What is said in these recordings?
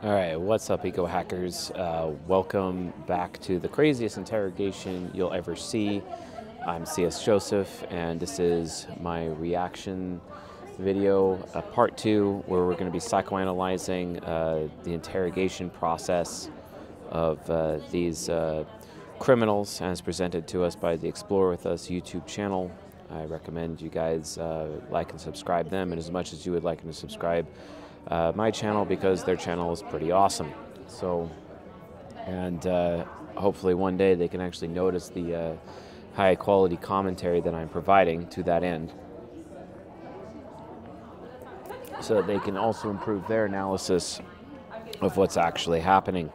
All right, what's up, eco hackers? Welcome back to the craziest interrogation you'll ever see. I'm CS Joseph, and this is my reaction video, part two, where we're going to be psychoanalyzing the interrogation process of these criminals as presented to us by the Explore With Us YouTube channel. I recommend you guys like and subscribe them, and as much as you would like to subscribe my channel, because their channel is pretty awesome. So, and hopefully one day they can actually notice the high quality commentary that I'm providing to that end, so that they can also improve their analysis of what's actually happening.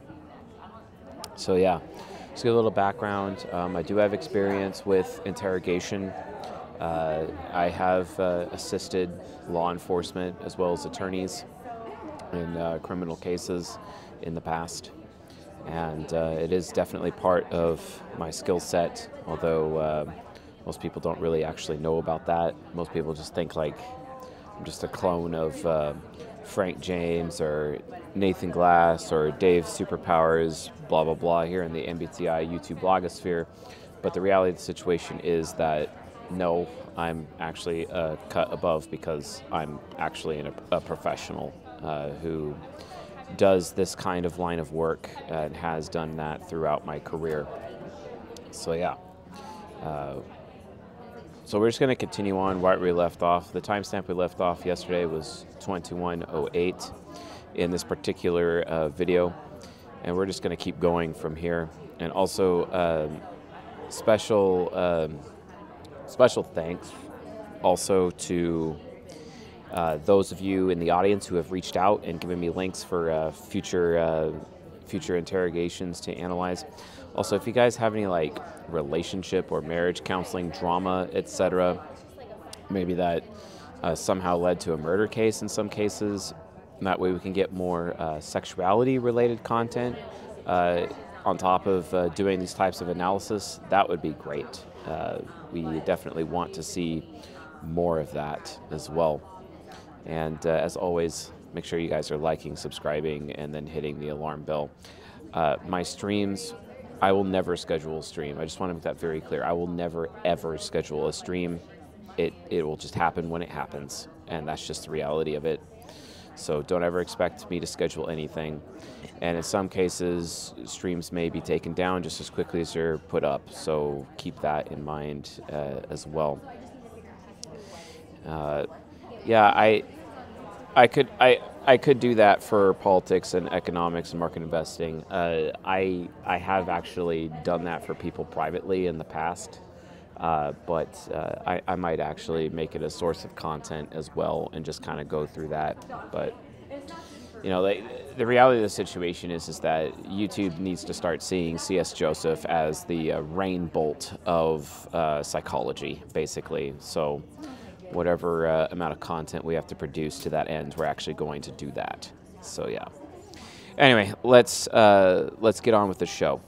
So yeah, just get a little background. I do have experience with interrogation. I have assisted law enforcement as well as attorneys in criminal cases in the past, and it is definitely part of my skill set, although most people don't really actually know about that. Most people just think like I'm just a clone of Frank James or Nathan Glass or Dave Superpowers, blah blah blah, here in the MBTI YouTube blogosphere. But the reality of the situation is that no, I'm actually a cut above, because I'm actually a professional who does this kind of line of work and has done that throughout my career. So yeah. So we're just going to continue on where we left off. The timestamp we left off yesterday was 21:08 in this particular video, and we're just going to keep going from here. And also special thanks also to those of you in the audience who have reached out and given me links for future interrogations to analyze. Also, if you guys have any like relationship or marriage counseling drama, etc., maybe that somehow led to a murder case in some cases, that way we can get more sexuality related content on top of doing these types of analysis, that would be great. We definitely want to see more of that as well. And as always, make sure you guys are liking, subscribing, and then hitting the alarm bell. My streams, I will never schedule a stream. I just want to make that very clear. I will never, ever schedule a stream. It will just happen when it happens, and that's just the reality of it. So don't ever expect me to schedule anything. And in some cases, streams may be taken down just as quickly as they're put up. So keep that in mind as well. Yeah, I could do that for politics and economics and market investing. I have actually done that for people privately in the past. But I might actually make it a source of content as well and just kind of go through that. But, you know, the reality of the situation is that YouTube needs to start seeing CS Joseph as the rain bolt of psychology, basically. So whatever amount of content we have to produce to that end, we're actually going to do that. So, yeah. Anyway, let's get on with the show.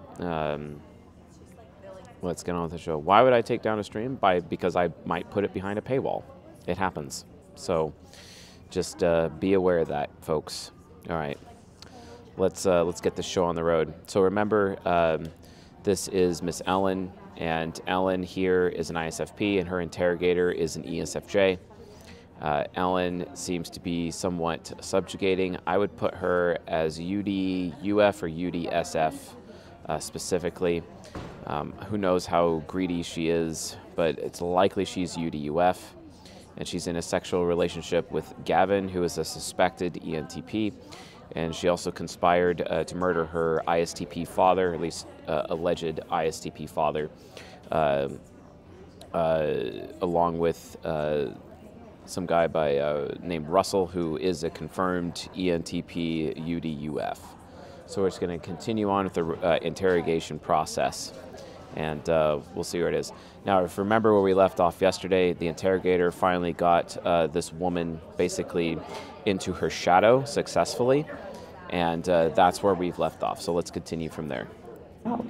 Let's get on with the show. Why would I take down a stream? Because I might put it behind a paywall. It happens. So just be aware of that, folks. All right. Let's get the show on the road. So remember, this is Miss Ellen, and Ellen here is an ISFP, and her interrogator is an ESFJ. Ellen seems to be somewhat subjugating. I would put her as UD-UF or UD-SF specifically. Who knows how greedy she is, but it's likely she's UD-UF, and she's in a sexual relationship with Gavin, who is a suspected ENTP, and she also conspired to murder her ISTP father, at least alleged ISTP father, along with some guy named Russell, who is a confirmed ENTP UD-UF. So we're just going to continue on with the interrogation process, and we'll see where it is. Now, if you remember where we left off yesterday, the interrogator finally got this woman basically into her shadow successfully, and that's where we've left off. So let's continue from there. Oh.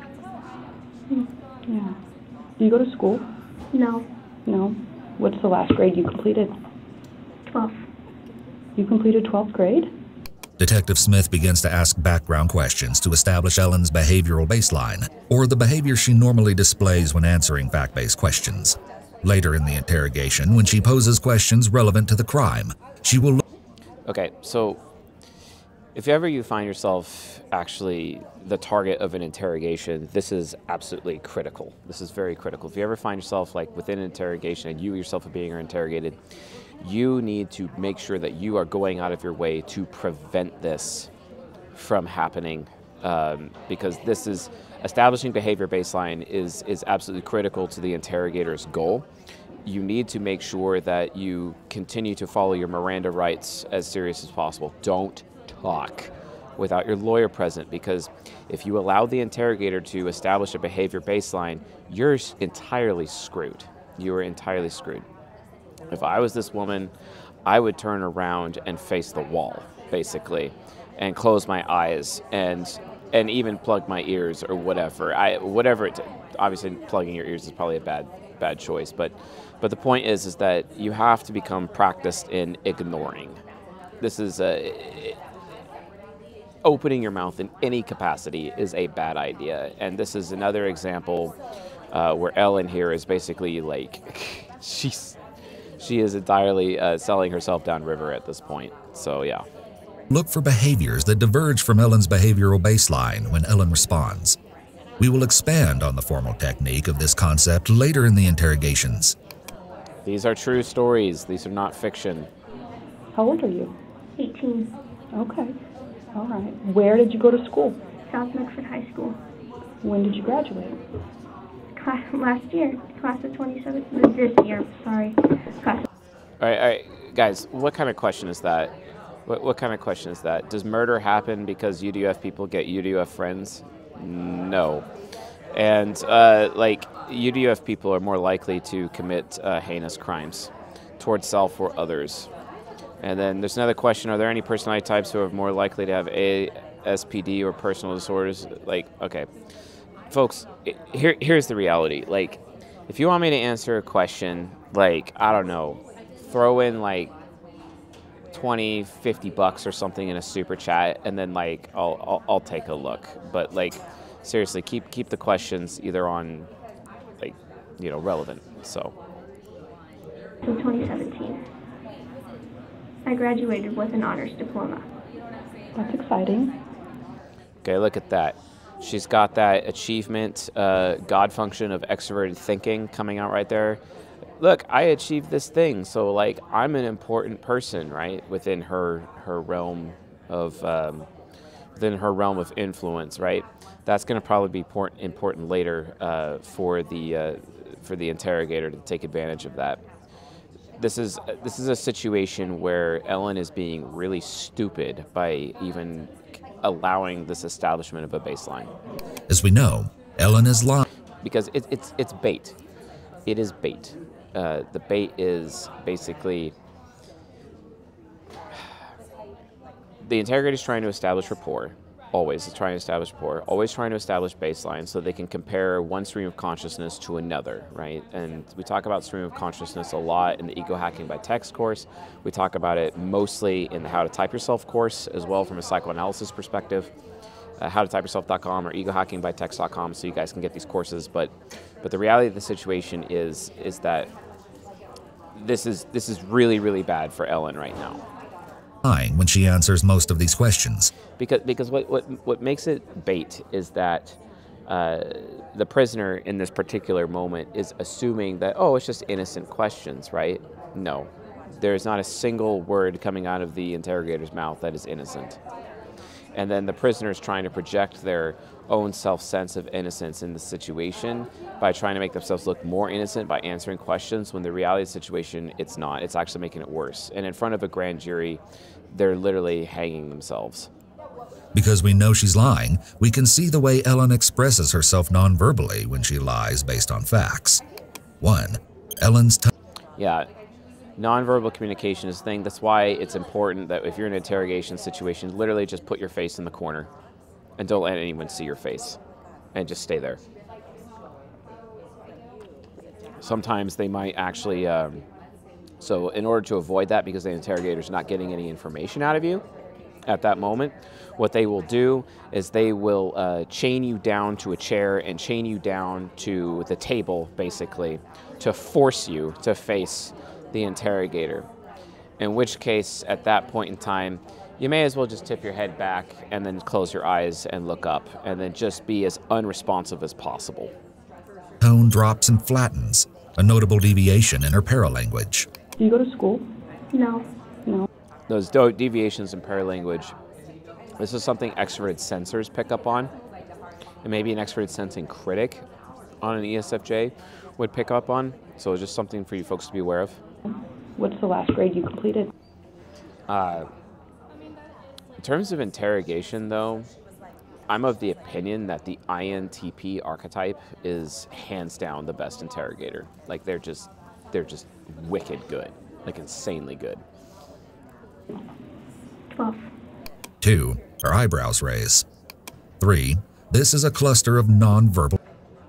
Yeah. Do you go to school? No. No. What's the last grade you completed? 12. You completed 12th grade? Detective Smith begins to ask background questions to establish Ellen's behavioral baseline, or the behavior she normally displays when answering fact-based questions. Later in the interrogation, when she poses questions relevant to the crime, she will Okay, so if ever you find yourself actually the target of an interrogation, this is absolutely critical. This is very critical. If you ever find yourself like within an interrogation and you yourself are being interrogated, you need to make sure that you are going out of your way to prevent this from happening, because this is establishing behavior baseline is absolutely critical to the interrogator's goal. You need to make sure that you continue to follow your Miranda rights as serious as possible. Don't talk without your lawyer present, because if you allow the interrogator to establish a behavior baseline, you're entirely screwed. You are entirely screwed. If I was this woman, I would turn around and face the wall, basically, and close my eyes and even plug my ears or whatever. Obviously, plugging your ears is probably a bad choice, but the point is that you have to become practiced in ignoring. This is opening your mouth in any capacity is a bad idea, and this is another example where Ellen here is basically like she is entirely selling herself downriver at this point. So yeah. Look for behaviors that diverge from Ellen's behavioral baseline when Ellen responds. We will expand on the formal technique of this concept later in the interrogations. These are true stories. These are not fiction. How old are you? 18. Okay. All right. Where did you go to school? South Medford High School. When did you graduate? Last year. Class of 27. This year, sorry. Class. All right, guys, what kind of question is that? What kind of question is that? Does murder happen because UDUF people get UDUF friends? No. And UDUF people are more likely to commit heinous crimes towards self or others. And then there's another question: are there any personality types who are more likely to have ASPD or personal disorders? Okay, folks, here's the reality. If you want me to answer a question, I don't know, throw in $20, $50 or something in a super chat, and then I'll take a look. But seriously, keep the questions either on relevant. So. 2017. I graduated with an honors diploma. That's exciting. Okay, look at that. She's got that achievement, God function of extroverted thinking coming out right there. Look, I achieved this thing, so I'm an important person, right, within her realm of influence, right? That's going to probably be important later for the interrogator to take advantage of that. This is a situation where Ellen is being really stupid by even allowing this establishment of a baseline. As we know, Ellen is lying. Because it's bait. It is bait. The bait is basically the interrogator is trying to establish rapport. Always trying to establish rapport. Always trying to establish baseline so they can compare one stream of consciousness to another, right? And we talk about stream of consciousness a lot in the Ego Hacking by Text course. We talk about it mostly in the How to Type Yourself course as well from a psychoanalysis perspective. HowToTypeYourself.com or EgoHackingByText.com, so you guys can get these courses. But the reality of the situation is that this is really, really bad for Ellen right now. When she answers most of these questions. Because what makes it bait is that the prisoner in this particular moment is assuming that, oh, it's just innocent questions, right? No. There's not a single word coming out of the interrogator's mouth that is innocent. And then the prisoner is trying to project their own self-sense of innocence in the situation by trying to make themselves look more innocent by answering questions, when the reality of the situation, it's not. It's actually making it worse. And in front of a grand jury, they're literally hanging themselves. Because we know she's lying, we can see the way Ellen expresses herself non-verbally when she lies based on facts. 1. Ellen's Yeah. Nonverbal communication is the thing. That's why it's important that if you're in an interrogation situation, literally just put your face in the corner and don't let anyone see your face and just stay there. Sometimes they might actually, so in order to avoid that, because the interrogator's not getting any information out of you, at that moment, what they will do is they will chain you down to a chair and chain you down to the table, basically, to force you to face the interrogator. In which case, at that point in time, you may as well just tip your head back and then close your eyes and look up, and then just be as unresponsive as possible. Tone drops and flattens, a notable deviation in her paralanguage. Do you go to school? No. No. Those deviations in paralanguage, this is something extroverted sensors pick up on, and maybe an extroverted sensing critic on an ESFJ would pick up on. So it's just something for you folks to be aware of. What's the last grade you completed? In terms of interrogation, though, I'm of the opinion that the INTP archetype is hands down the best interrogator. Like they're just wicked good, like insanely good. 12. 2. Her eyebrows raise. 3. This is a cluster of nonverbal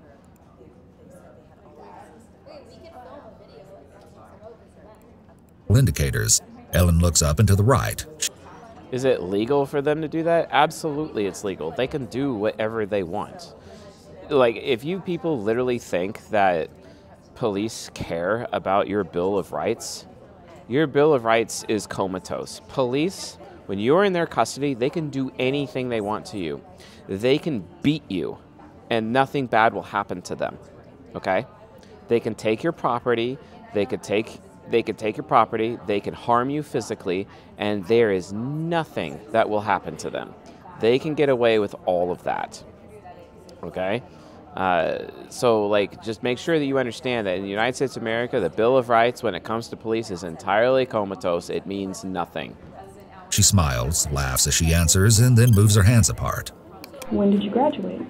indicators. Ellen looks up and to the right. Is it legal for them to do that? Absolutely, it's legal. They can do whatever they want. Like, if you people literally think that police care about your Bill of Rights, your Bill of Rights is comatose. Police, when you're in their custody, they can do anything they want to you. They can beat you, and nothing bad will happen to them, okay? They can take your property, they could take your property, they can harm you physically, and there is nothing that will happen to them. They can get away with all of that, okay? So, like, just make sure that you understand that in the United States of America, the Bill of Rights, when it comes to police, is entirely comatose. It means nothing. She smiles, laughs as she answers, and then moves her hands apart. When did you graduate?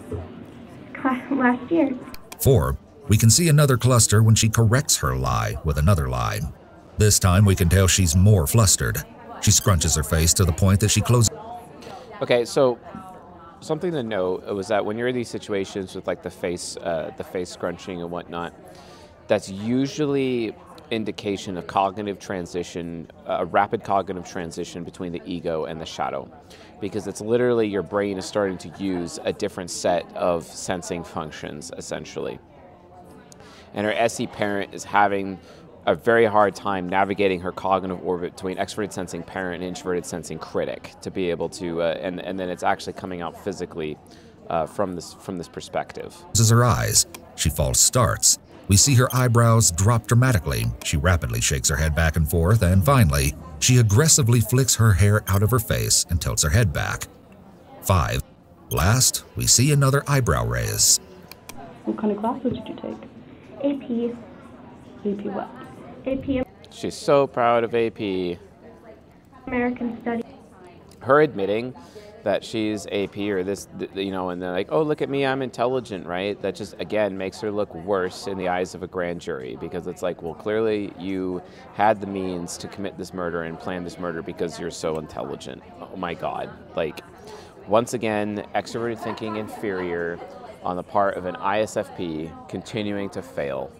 Last year. 4. We can see another cluster when she corrects her lie with another lie. This time we can tell she's more flustered. She scrunches her face to the point that she closes. Okay, so something to note was that when you're in these situations with like the face scrunching and whatnot, that's usually indication of cognitive transition, a rapid cognitive transition between the ego and the shadow, because it's literally your brain is starting to use a different set of sensing functions, essentially. And her SE parent is having a very hard time navigating her cognitive orbit between extroverted sensing parent and introverted sensing critic to be able to, and then it's actually coming out physically from this perspective. Her eyes. She false starts. We see her eyebrows drop dramatically. She rapidly shakes her head back and forth, and finally, she aggressively flicks her hair out of her face and tilts her head back. 5. Last, we see another eyebrow raise. What kind of classes did you take? AP. AP what? AP She's so proud of AP. American Studies. Her admitting that she's AP or this, you know, and they're like, oh, look at me, I'm intelligent, right? That just, again, makes her look worse in the eyes of a grand jury, because it's like, well, clearly you had the means to commit this murder and plan this murder because you're so intelligent. Oh my God. Like, once again, extroverted thinking inferior on the part of an ISFP continuing to fail.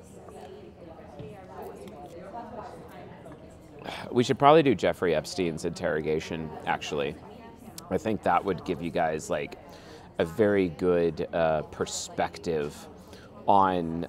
We should probably do Jeffrey Epstein's interrogation, actually. I think that would give you guys like a very good perspective on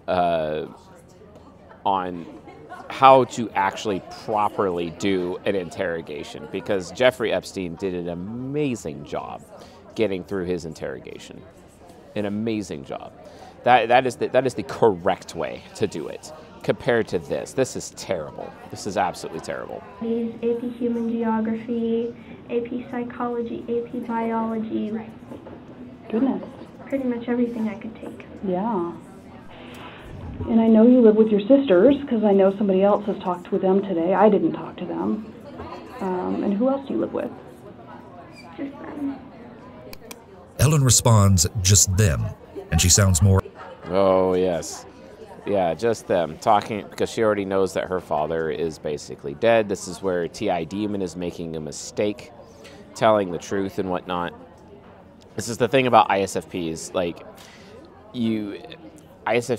how to actually properly do an interrogation, because Jeffrey Epstein did an amazing job getting through his interrogation. An amazing job. That is the correct way to do it. Compared to this is terrible. This is absolutely terrible. AP Human Geography, AP Psychology, AP Biology. Goodness. Pretty much everything I could take. Yeah. And I know you live with your sisters, because I know somebody else has talked with them today. I didn't talk to them. And who else do you live with? Just them. Ellen responds, just them, and she sounds more. Oh, yes. Yeah, just them talking, because she already knows that her father is basically dead. This is where T.I. Demon is making a mistake, telling the truth and whatnot. This is the thing about ISFPs. Like,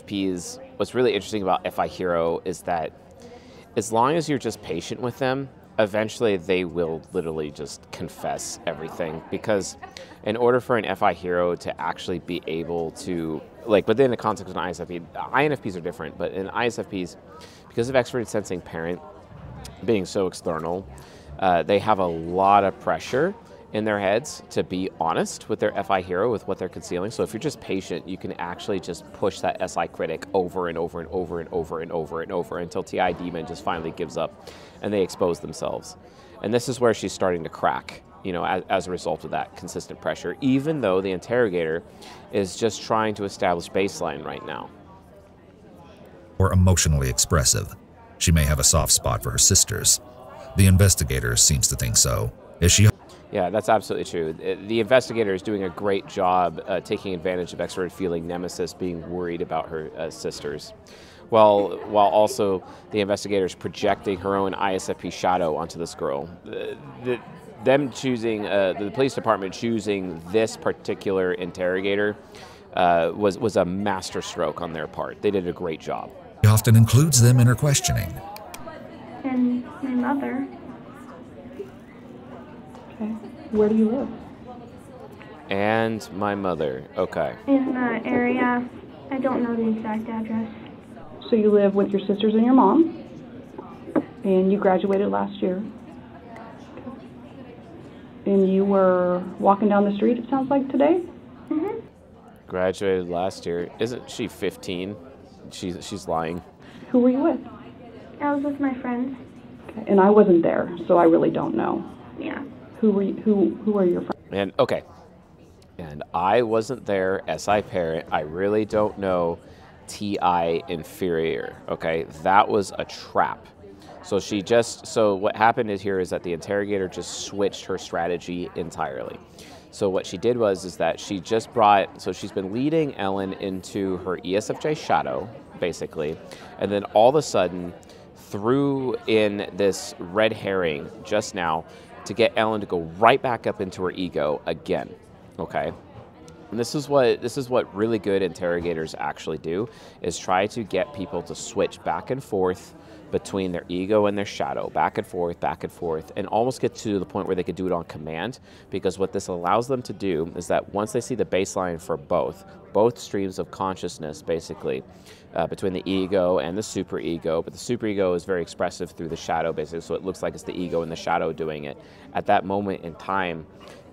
ISFPs, what's really interesting about FI Hero is that as long as you're just patient with them, eventually they will literally just confess everything, because in order for an FI hero to actually be able to, like within the context of an ISFP, INFPs are different, but in ISFPs, because of extroverted sensing parent being so external, they have a lot of pressure in their heads to be honest with their FI hero, with what they're concealing. So if you're just patient, you can actually just push that SI critic over and over and over and over and over and over until TI Demon just finally gives up and they expose themselves. And this is where she's starting to crack, you know, as a result of that consistent pressure, even though the interrogator is just trying to establish baseline right now. Or emotionally expressive. She may have a soft spot for her sisters. The investigator seems to think so. Is she? Yeah, that's absolutely true. The investigator is doing a great job taking advantage of extroverted feeling nemesis being worried about her sisters, while also the investigator is projecting her own ISFP shadow onto this girl. Them choosing, the police department choosing this particular interrogator was a master stroke on their part. They did a great job. She often includes them in her questioning. And my mother. Okay. Where do you live? And my mother. Okay. In the area, I don't know the exact address. So you live with your sisters and your mom, and you graduated last year. And you were walking down the street, it sounds like, today? Mm-hmm. Graduated last year. Isn't she 15? She's lying. Who were you with? I was with my friends. Okay. And I wasn't there, so I really don't know. Yeah. Who are your friends? And okay. And I wasn't there, SI parent. I really don't know TI inferior. Okay. That was a trap. So what happened is that the interrogator just switched her strategy entirely. So what she did is that she just she's been leading Ellen into her ESFJ shadow, basically, and then all of a sudden threw in this red herring just now to get Ellen to go right back up into her ego again, okay? And this is what really good interrogators actually do, is try to get people to switch back and forth between their ego and their shadow, back and forth, and almost get to the point where they could do it on command, because what this allows them to do is that once they see the baseline for both streams of consciousness, basically, between the ego and the superego, but the superego is very expressive through the shadow, basically, so it looks like it's the ego and the shadow doing it. At that moment in time,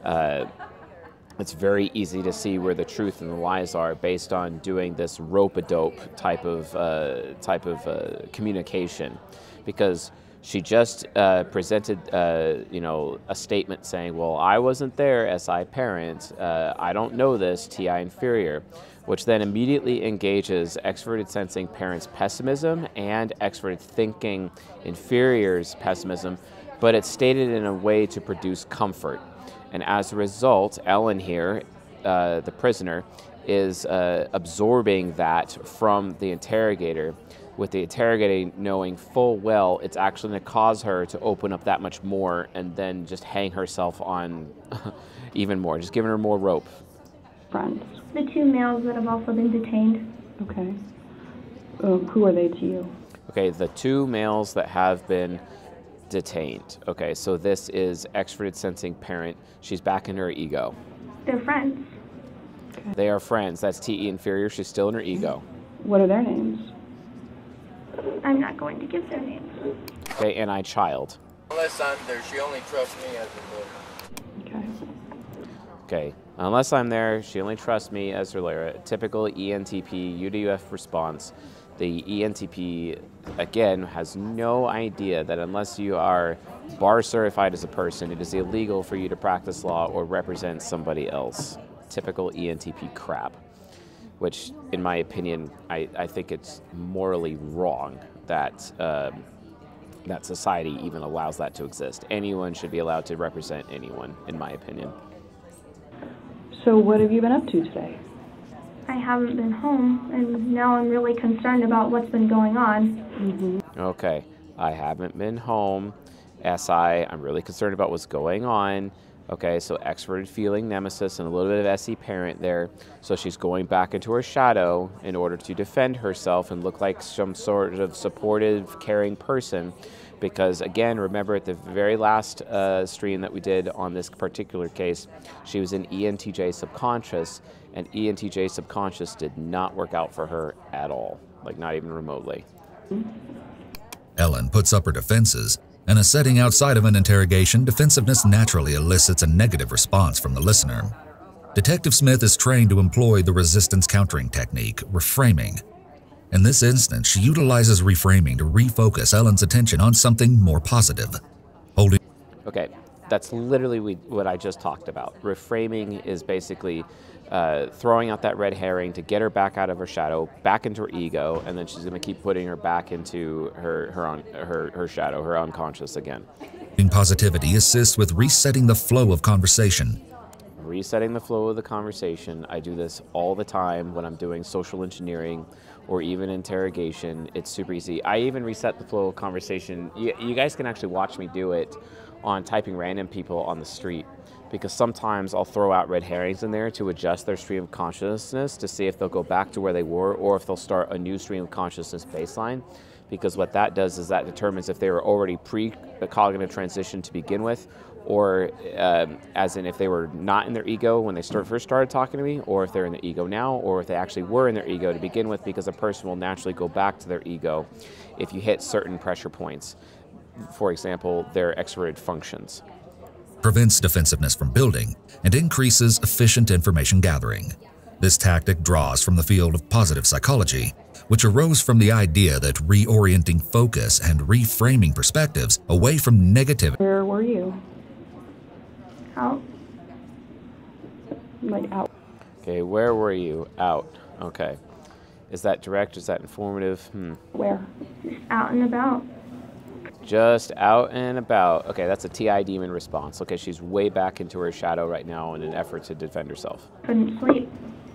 it's very easy to see where the truth and the lies are based on doing this rope-a-dope type of communication, because she just presented a statement saying, well, I wasn't there, SI parent, I don't know this, TI inferior, which then immediately engages extroverted sensing parents' pessimism and extroverted thinking inferior's pessimism, but it's stated in a way to produce comfort. And as a result, Ellen here, the prisoner, is absorbing that from the interrogator, with the interrogator knowing full well it's actually going to cause her to open up that much more and then just hang herself on even more, just giving her more rope. Friends. The two males that have also been detained. Okay. Who are they to you? Okay, the two males that have been detained. Okay, so this is extroverted sensing parent. She's back in her ego. They're friends. Okay. They are friends. That's TE inferior. She's still in her ego. What are their names? I'm not going to give their names. Okay, NI child. Unless I'm there, she only trusts me as a lawyer. Okay. Okay, unless I'm there, she only trusts me as her lawyer. Typical ENTP UDUF response. The ENTP, again, has no idea that unless you are bar certified as a person, it is illegal for you to practice law or represent somebody else. Typical ENTP crap, which, in my opinion, I think it's morally wrong that that society even allows that to exist. Anyone should be allowed to represent anyone, in my opinion. So what have you been up to today? I haven't been home, and now I'm really concerned about what's been going on. Mm-hmm. Okay, I haven't been home. SI, I'm really concerned about what's going on. Okay, so extroverted feeling nemesis and a little bit of SE parent there. So she's going back into her shadow in order to defend herself and look like some sort of supportive, caring person, Because again, remember at the very last stream that we did on this particular case, she was in ENTJ subconscious, and ENTJ subconscious did not work out for her at all, like not even remotely. Ellen puts up her defenses. In a setting outside of an interrogation, defensiveness naturally elicits a negative response from the listener. Detective Smith is trained to employ the resistance countering technique, reframing. In this instance, she utilizes reframing to refocus Ellen's attention on something more positive. Okay, that's literally what I just talked about. Reframing is basically throwing out that red herring to get her back out of her shadow, back into her ego, and then she's going to keep putting her back into her shadow, her unconscious again. Positivity assists with resetting the flow of conversation. Resetting the flow of the conversation. I do this all the time when I'm doing social engineering or even interrogation. It's super easy. I even reset the flow of conversation. You guys can actually watch me do it on typing random people on the street, because sometimes I'll throw out red herrings in there to adjust their stream of consciousness to see if they'll go back to where they were or if they'll start a new stream of consciousness baseline. Because what that does is that determines if they were already pre-cognitive transition to begin with, or as in if they were not in their ego when they first started talking to me, or if they're in their ego now, or if they actually were in their ego to begin with, because a person will naturally go back to their ego if you hit certain pressure points. For example, their extroverted functions. Prevents defensiveness from building and increases efficient information gathering. This tactic draws from the field of positive psychology, which arose from the idea that reorienting focus and reframing perspectives away from negativity. Where were you? Out. Like out. Okay, where were you? Out. Okay. Is that direct? Is that informative? Where? Just out and about. Just out and about. Okay, that's a TI demon response. Okay, she's way back into her shadow right now in an effort to defend herself. Couldn't sleep.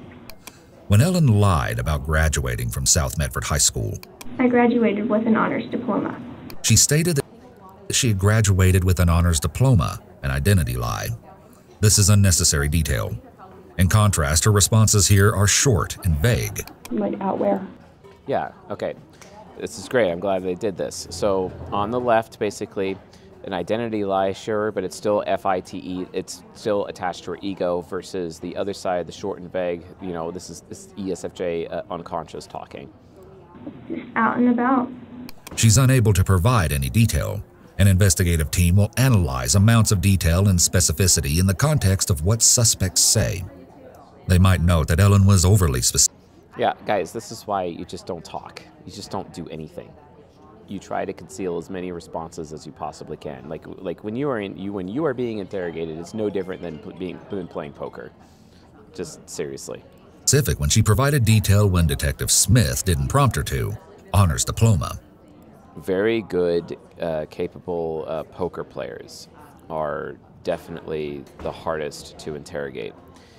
When Ellen lied about graduating from South Medford High School, I graduated with an honors diploma. she stated that she had graduated with an honors diploma, an identity lie. This is unnecessary detail. In contrast, her responses here are short and vague. Like out where? Yeah, okay. This is great. I'm glad they did this. So on the left, basically, an identity lie, sure, but it's still FITE. It's still attached to her ego versus the other side, the short and vague. You know, this is ESFJ unconscious talking. Just out and about. She's unable to provide any detail. An investigative team will analyze amounts of detail and specificity in the context of what suspects say. They might note that Ellen was overly specific. Yeah, guys, this is why you just don't talk. You just don't do anything. You try to conceal as many responses as you possibly can. Like when you are being interrogated, it's no different than playing poker. Just seriously. Specific when she provided detail when Detective Smith didn't prompt her to. Honors diploma. Very good, capable poker players are definitely the hardest to interrogate.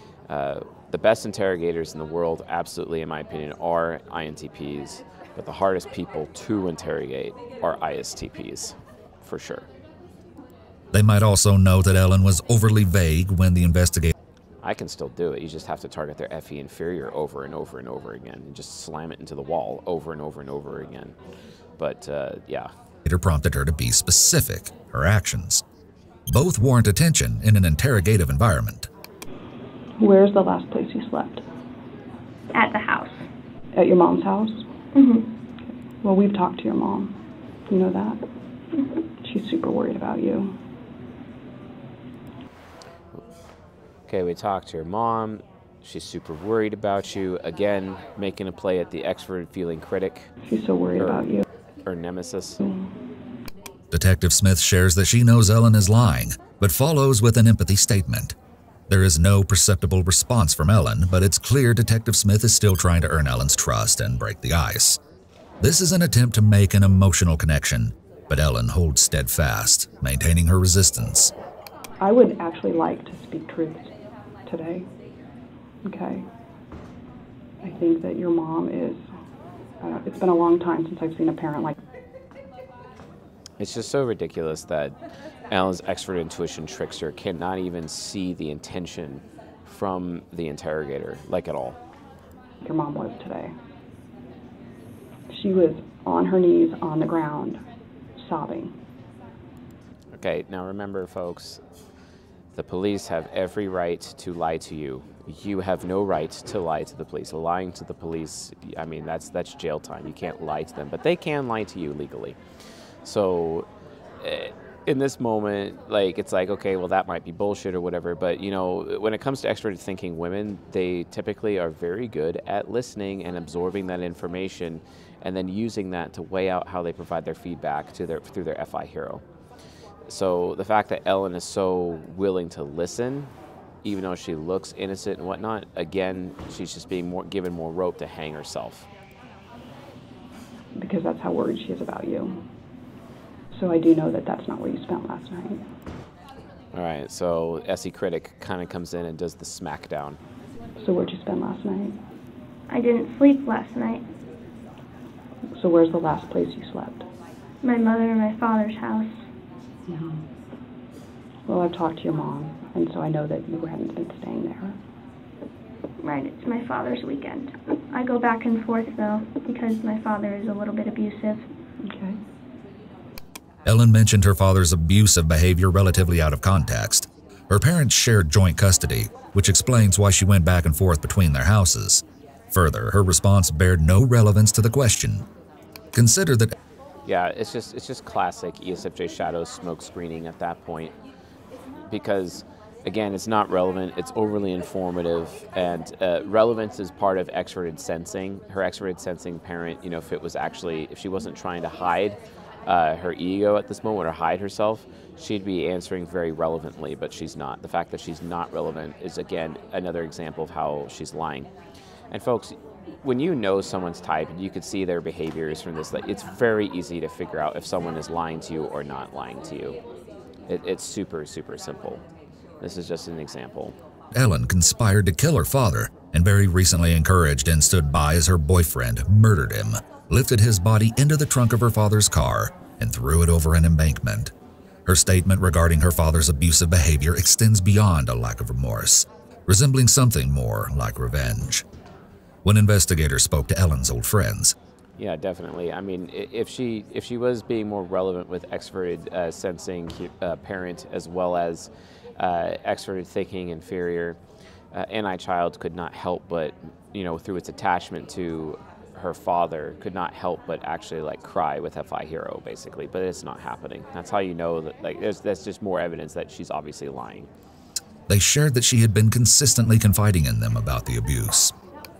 The best interrogators in the world, absolutely, in my opinion, are INTPs, but the hardest people to interrogate are ISTPs, for sure. They might also know that Ellen was overly vague when the investigator. I can still do it. You just have to target their FE inferior over and over and over again, and just slam it into the wall over and over and over again. But, yeah. Prompted her to be specific, her actions. Both warrant attention in an interrogative environment. Where's the last place you slept? At the house. At your mom's house? Mm-hmm. Well, we've talked to your mom. You know that? Mm-hmm. She's super worried about you. Okay, we talked to your mom. She's super worried about you. Again, making a play at the extroverted feeling critic. She's so worried about you. Or nemesis. Detective Smith shares that she knows Ellen is lying, but follows with an empathy statement. There is no perceptible response from Ellen, but it's clear Detective Smith is still trying to earn Ellen's trust and break the ice. This is an attempt to make an emotional connection, but Ellen holds steadfast, maintaining her resistance. I would actually like to speak truth today. Okay? I think that your mom is, it's been a long time since I've seen a parent like. It's just so ridiculous that Ellen's expert intuition trickster cannot even see the intention from the interrogator, like at all. Your mom was today. She was on her knees on the ground, sobbing. Okay, now remember, folks, the police have every right to lie to you. You have no right to lie to the police. Lying to the police, I mean, that's jail time. You can't lie to them, but they can lie to you legally. So in this moment, like, it's like, okay, well, that might be bullshit or whatever, but, you know, when it comes to extroverted thinking women, they typically are very good at listening and absorbing that information and then using that to weigh out how they provide their feedback to through their FI hero. So the fact that Ellen is so willing to listen, even though she looks innocent and whatnot, again, she's just being given more rope to hang herself. Because that's how worried she is about you. So I do know that that's not where you spent last night. All right, so SE Critic kind of comes in and does the smackdown. So where'd you spend last night? I didn't sleep last night. So where's the last place you slept? My mother and my father's house. Mm-hmm. Well, I've talked to your mom, and so I know that you hadn't been staying there. Right, it's my father's weekend. I go back and forth, though, because my father is a little bit abusive. Okay. Ellen mentioned her father's abusive behavior relatively out of context. Her parents shared joint custody, which explains why she went back and forth between their houses. Further, her response bared no relevance to the question. Consider that... Yeah, it's just classic ESFJ shadow smoke screening at that point, because again, it's not relevant, it's overly informative, and relevance is part of extroverted sensing. Her extroverted sensing parent, you know, if she wasn't trying to hide her ego at this moment or hide herself, she'd be answering very relevantly, but she's not. The fact that she's not relevant is, again, another example of how she's lying. And folks, when you know someone's type and you could see their behaviors from this, it's very easy to figure out if someone is lying to you or not lying to you. It's super, super simple. This is just an example. Ellen conspired to kill her father and very recently encouraged and stood by as her boyfriend murdered him, lifted his body into the trunk of her father's car, and threw it over an embankment. Her statement regarding her father's abusive behavior extends beyond a lack of remorse, resembling something more like revenge. When investigators spoke to Ellen's old friends, yeah, definitely. I mean, if she was being more relevant with extroverted sensing parent as well as extroverted thinking inferior, Anti-Child could not help but, you know, through its attachment to her father, could not help but actually like cry with FI Hero, basically. But it's not happening. That's how you know that, like, that's just more evidence that she's obviously lying. They shared that she had been consistently confiding in them about the abuse.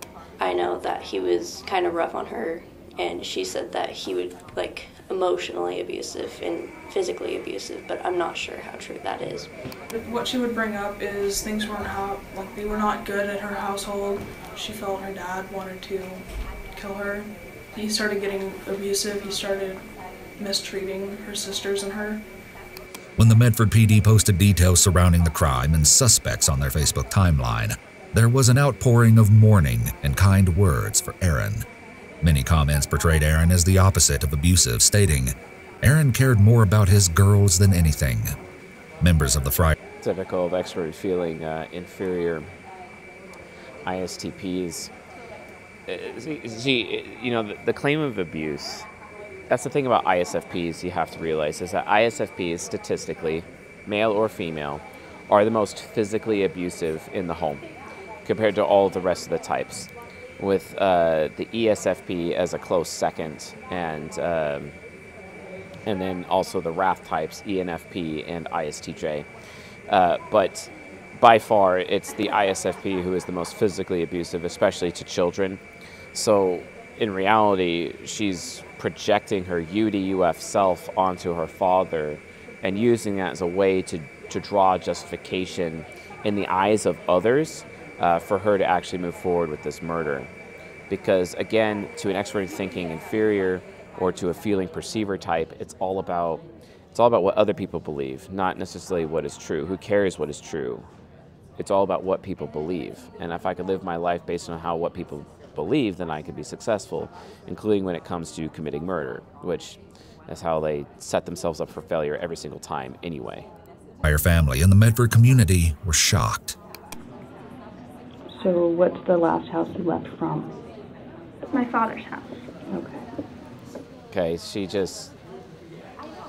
I know that he was kind of rough on her, and she said that he would, like, emotionally abusive and physically abusive, but I'm not sure how true that is. What she would bring up is things they were not good at her household. She felt her dad wanted to kill her. He started getting abusive. He started mistreating her sisters and her. When the Medford PD posted details surrounding the crime and suspects on their Facebook timeline, there was an outpouring of mourning and kind words for Aaron. Many comments portrayed Aaron as the opposite of abusive, stating, Aaron cared more about his girls than anything. Members of the Friday... Typical of extroverted feeling inferior ISTPs. You know, the claim of abuse, that's the thing about ISFPs you have to realize, is that ISFPs, statistically, male or female, are the most physically abusive in the home compared to all of the rest of the types, with the ESFP as a close second, and then also the Wrath types, ENFP and ISTJ. But by far, it's the ISFP who is the most physically abusive, especially to children. So in reality, she's projecting her UDUF self onto her father and using that as a way to draw justification in the eyes of others for her to actually move forward with this murder. Because again, to an extroverted thinking inferior or to a feeling perceiver type, it's all about what other people believe, not necessarily what is true. Who cares what is true? It's all about what people believe. And if I could live my life based on what people believe, then I could be successful, including when it comes to committing murder, which is how they set themselves up for failure every single time anyway. Her family and the Medford community were shocked. So what's the last house you left from? My father's house. Okay. Okay, she just...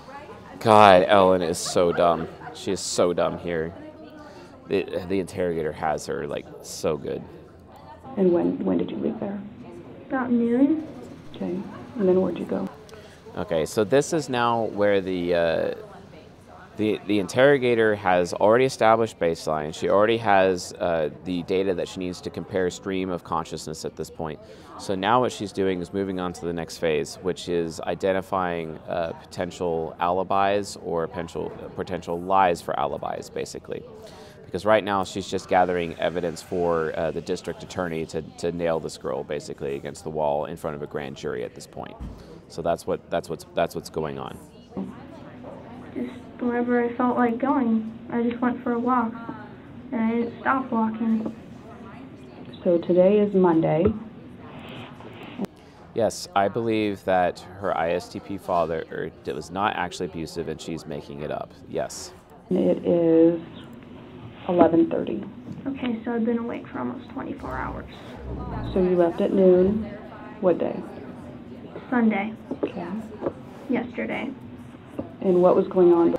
God, Ellen is so dumb. She is so dumb here. The interrogator has her, like, so good. And when did you leave there? About noon. Okay. And then where'd you go? Okay, so this is now where the interrogator has already established baseline. She already has the data that she needs to compare stream of consciousness at this point. So now what she's doing is moving on to the next phase, which is identifying potential alibis or potential lies for alibis, basically. Because right now she's just gathering evidence for the district attorney to nail this girl, basically, against the wall in front of a grand jury at this point. So that's what's going on. Just wherever I felt like going, I just went for a walk, and I didn't stop walking. So today is Monday. Yes, I believe that her ISTP father was not actually abusive, and she's making it up. Yes. It is 11:30. Okay, so I've been awake for almost 24 hours. So you left at noon. What day? Sunday, Okay. yesterday. And what was going on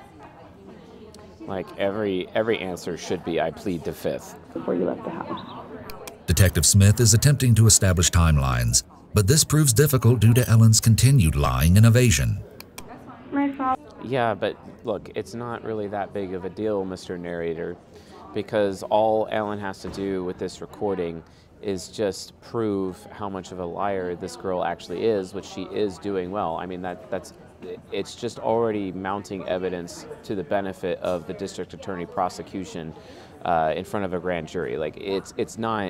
Like every answer should be, I plead the fifth. before you left the house? Detective Smith is attempting to establish timelines, but this proves difficult due to Ellen's continued lying and evasion. My father. Yeah, but look, it's not really that big of a deal, Mr. Narrator, because all Ellen has to do with this recording is just prove how much of a liar this girl actually is, which she is doing well. I mean, it's just already mounting evidence to the benefit of the district attorney prosecution in front of a grand jury. Like, it's not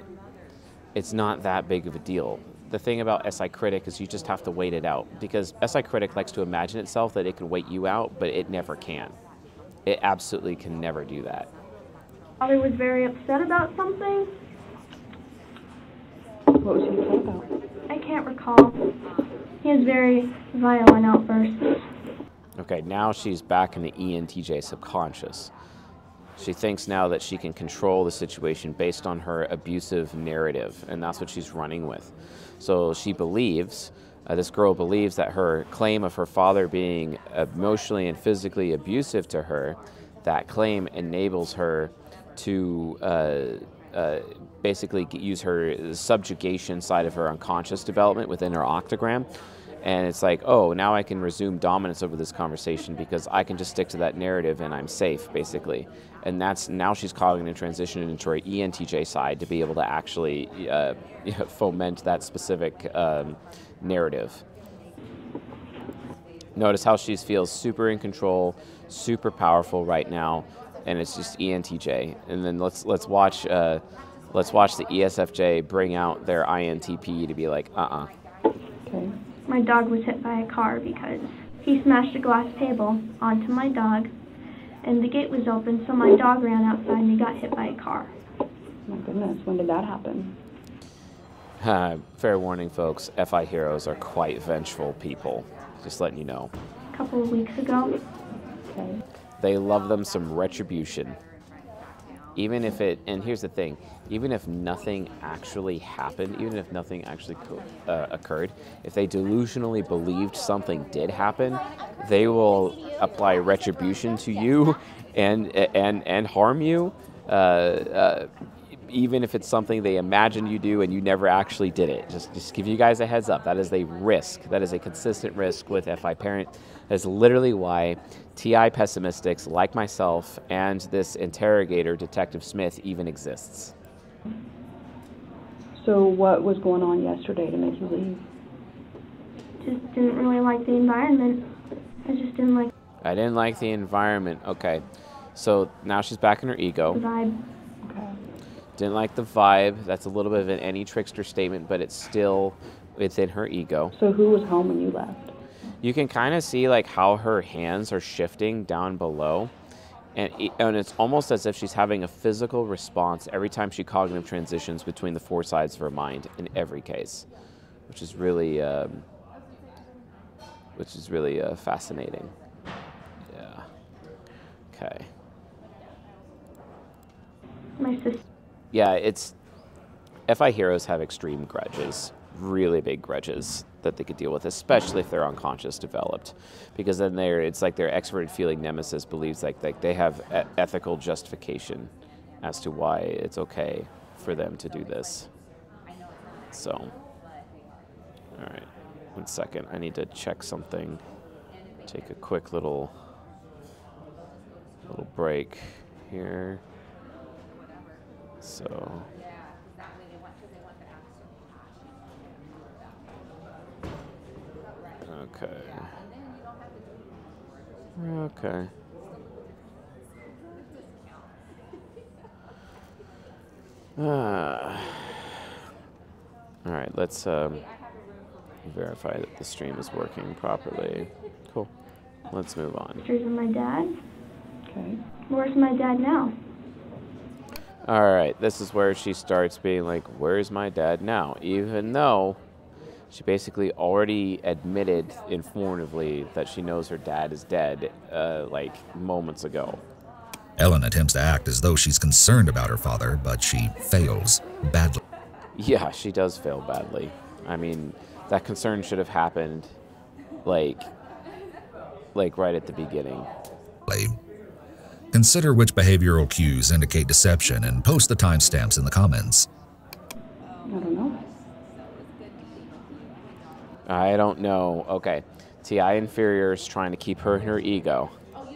that big of a deal. The thing about SI Critic is you just have to wait it out, because SI Critic likes to imagine itself that it can wait you out, but it never can. It absolutely can never do that. Father was very upset about something. What was he upset about? I can't recall. He has very violent outbursts. Okay, now she's back in the ENTJ subconscious. She thinks now that she can control the situation based on her abusive narrative, and that's what she's running with. So she believes, this girl believes that her claim of her father being emotionally and physically abusive to her, that claim enables her to basically use her subjugation side of her unconscious development within her octogram. And it's like, oh, now I can resume dominance over this conversation because I can just stick to that narrative and I'm safe, basically. And that's now she's causing a transition into her ENTJ side to be able to actually foment that specific narrative. Notice how she feels super in control, super powerful right now, and it's just ENTJ. And then let's watch the ESFJ bring out their INTP to be like, Okay. My dog was hit by a car because he smashed a glass table onto my dog, and the gate was open, so my dog ran outside and he got hit by a car. My goodness, when did that happen? Fair warning, folks, FI heroes are quite vengeful people. Just letting you know. A couple of weeks ago. Okay. They love them some retribution. Even if and here's the thing, even if nothing actually happened, even if nothing actually occurred, if they delusionally believed something did happen, they will apply retribution to you and harm you, even if it's something they imagined you do and you never actually did it. Just give you guys a heads up. That is a risk. That is a consistent risk with FI Parent. That is literally why TI pessimistics like myself and this interrogator, Detective Smith, even exists. So what was going on yesterday to make you leave? Just didn't really like the environment. I just didn't like I didn't like the environment. Okay. So now she's back in her ego. the vibe. Okay. Didn't like the vibe. That's a little bit of an any trickster statement, but it's still within her ego. So who was home when you left? You can kind of see like how her hands are shifting down below, and it's almost as if she's having a physical response every time she cognitive transitions between the four sides of her mind in every case, which is really fascinating. Yeah. Okay. My sister. Yeah, FI heroes have extreme grudges. really big grudges that they could deal with, especially if they're unconscious developed, because then it's like their extroverted feeling nemesis believes like they have ethical justification as to why it's okay for them to do this. So, all right, 1 second, I need to check something. Take a quick little break here. So. Okay. All right, let's verify that the stream is working properly. Cool. Let's move on. Pictures of my dad. Okay. Where's my dad now? All right, this is where she starts being like, where's my dad now? Even though she basically already admitted informatively that she knows her dad is dead, like moments ago. Ellen attempts to act as though she's concerned about her father, but she fails badly. Yeah, she does fail badly. I mean, that concern should have happened, like right at the beginning. Consider which behavioral cues indicate deception and post the timestamps in the comments. I don't know. Okay. T.I. Inferior is trying to keep her in her ego.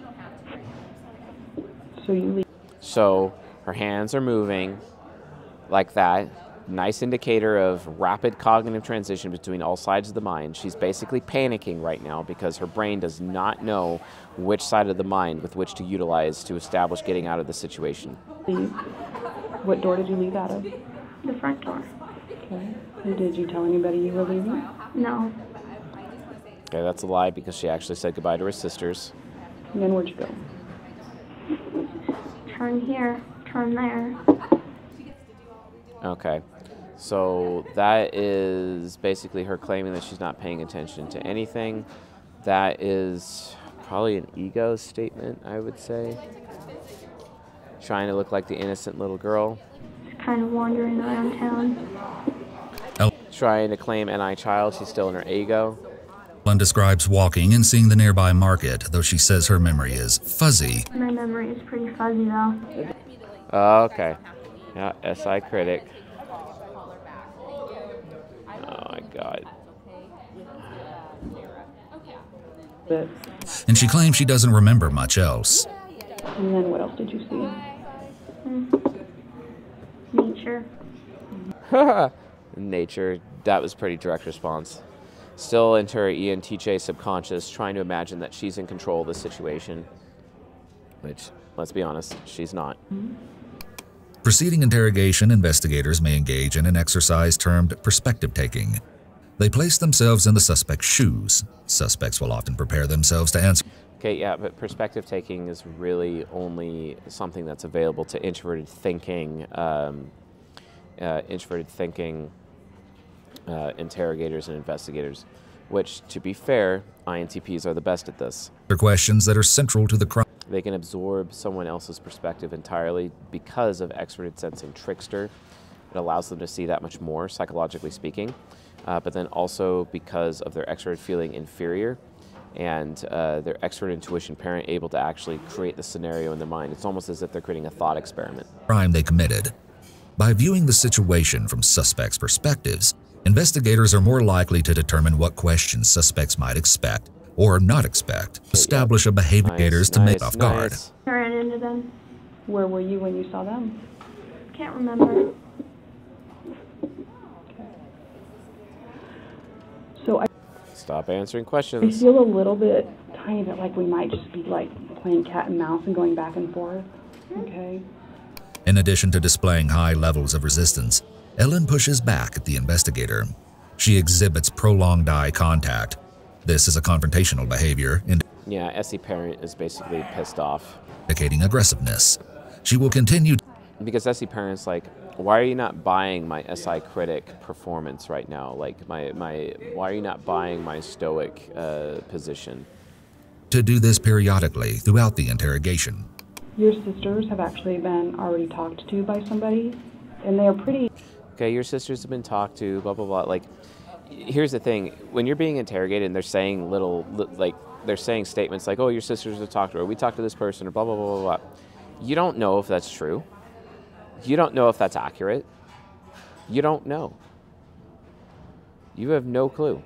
So you leave. So her hands are moving like that. Nice indicator of rapid cognitive transition between all sides of the mind. She's basically panicking right now because her brain does not know which side of the mind with which to utilize to establish getting out of the situation. Leave. What door did you leave out of? The front door. Okay. And did you tell anybody you were leaving? No. Okay, that's a lie because she actually said goodbye to her sisters. And then where'd you go? Turn here, turn there. Okay. So that is basically her claiming that she's not paying attention to anything. That is probably an ego statement, I would say. Trying to look like the innocent little girl. Just kind of wandering around town. Trying to claim NI child, she's still in her ego. Ellen describes walking and seeing the nearby market, though she says her memory is fuzzy. My memory is pretty fuzzy though. Okay. Yeah, SI critic. Oh my God. But, And she claims she doesn't remember much else. and then what else did you see? Nature. Nature. That was pretty direct response. Still into her ENTJ subconscious, trying to imagine that she's in control of the situation. Which, let's be honest, she's not. Preceding interrogation, investigators may engage in an exercise termed perspective taking. They place themselves in the suspect's shoes. Suspects will often prepare themselves to answer. Okay, yeah, but perspective taking is really only something that's available to introverted thinking interrogators and investigators, which, to be fair, INTPs are the best at this. Questions that are central to the crime. They can absorb someone else's perspective entirely because of extroverted sensing trickster. It allows them to see that much more, psychologically speaking, but then also because of their extroverted feeling inferior and their extrovert intuition parent able to actually create the scenario in their mind. It's almost as if they're creating a thought experiment. Crime they committed. By viewing the situation from suspects' perspectives, investigators are more likely to determine what questions suspects might expect or not expect. Establish a behaviors to make off guard. I ran into them. Where were you when you saw them? Can't remember. So I Stop answering I questions. feel a little bit, tiny bit like we might just be like playing cat and mouse and going back and forth. Okay. In addition to displaying high levels of resistance, Ellen pushes back at the investigator. She exhibits prolonged eye contact. This is a confrontational behavior Yeah, SE parent is basically pissed off. indicating aggressiveness. She will continue. Because SE parent's like, why are you not buying my SI critic performance right now? Like, why are you not buying my stoic position? To do this periodically throughout the interrogation. Your sisters have actually been already talked to by somebody, and they are pretty. Okay, your sisters have been talked to, blah, blah, blah. Like, here's the thing. When you're being interrogated and they're saying they're saying statements like, oh, your sisters have talked to her, we talked to this person, or blah, blah, blah, blah, blah. You don't know if that's true. You don't know if that's accurate. You don't know. You have no clue.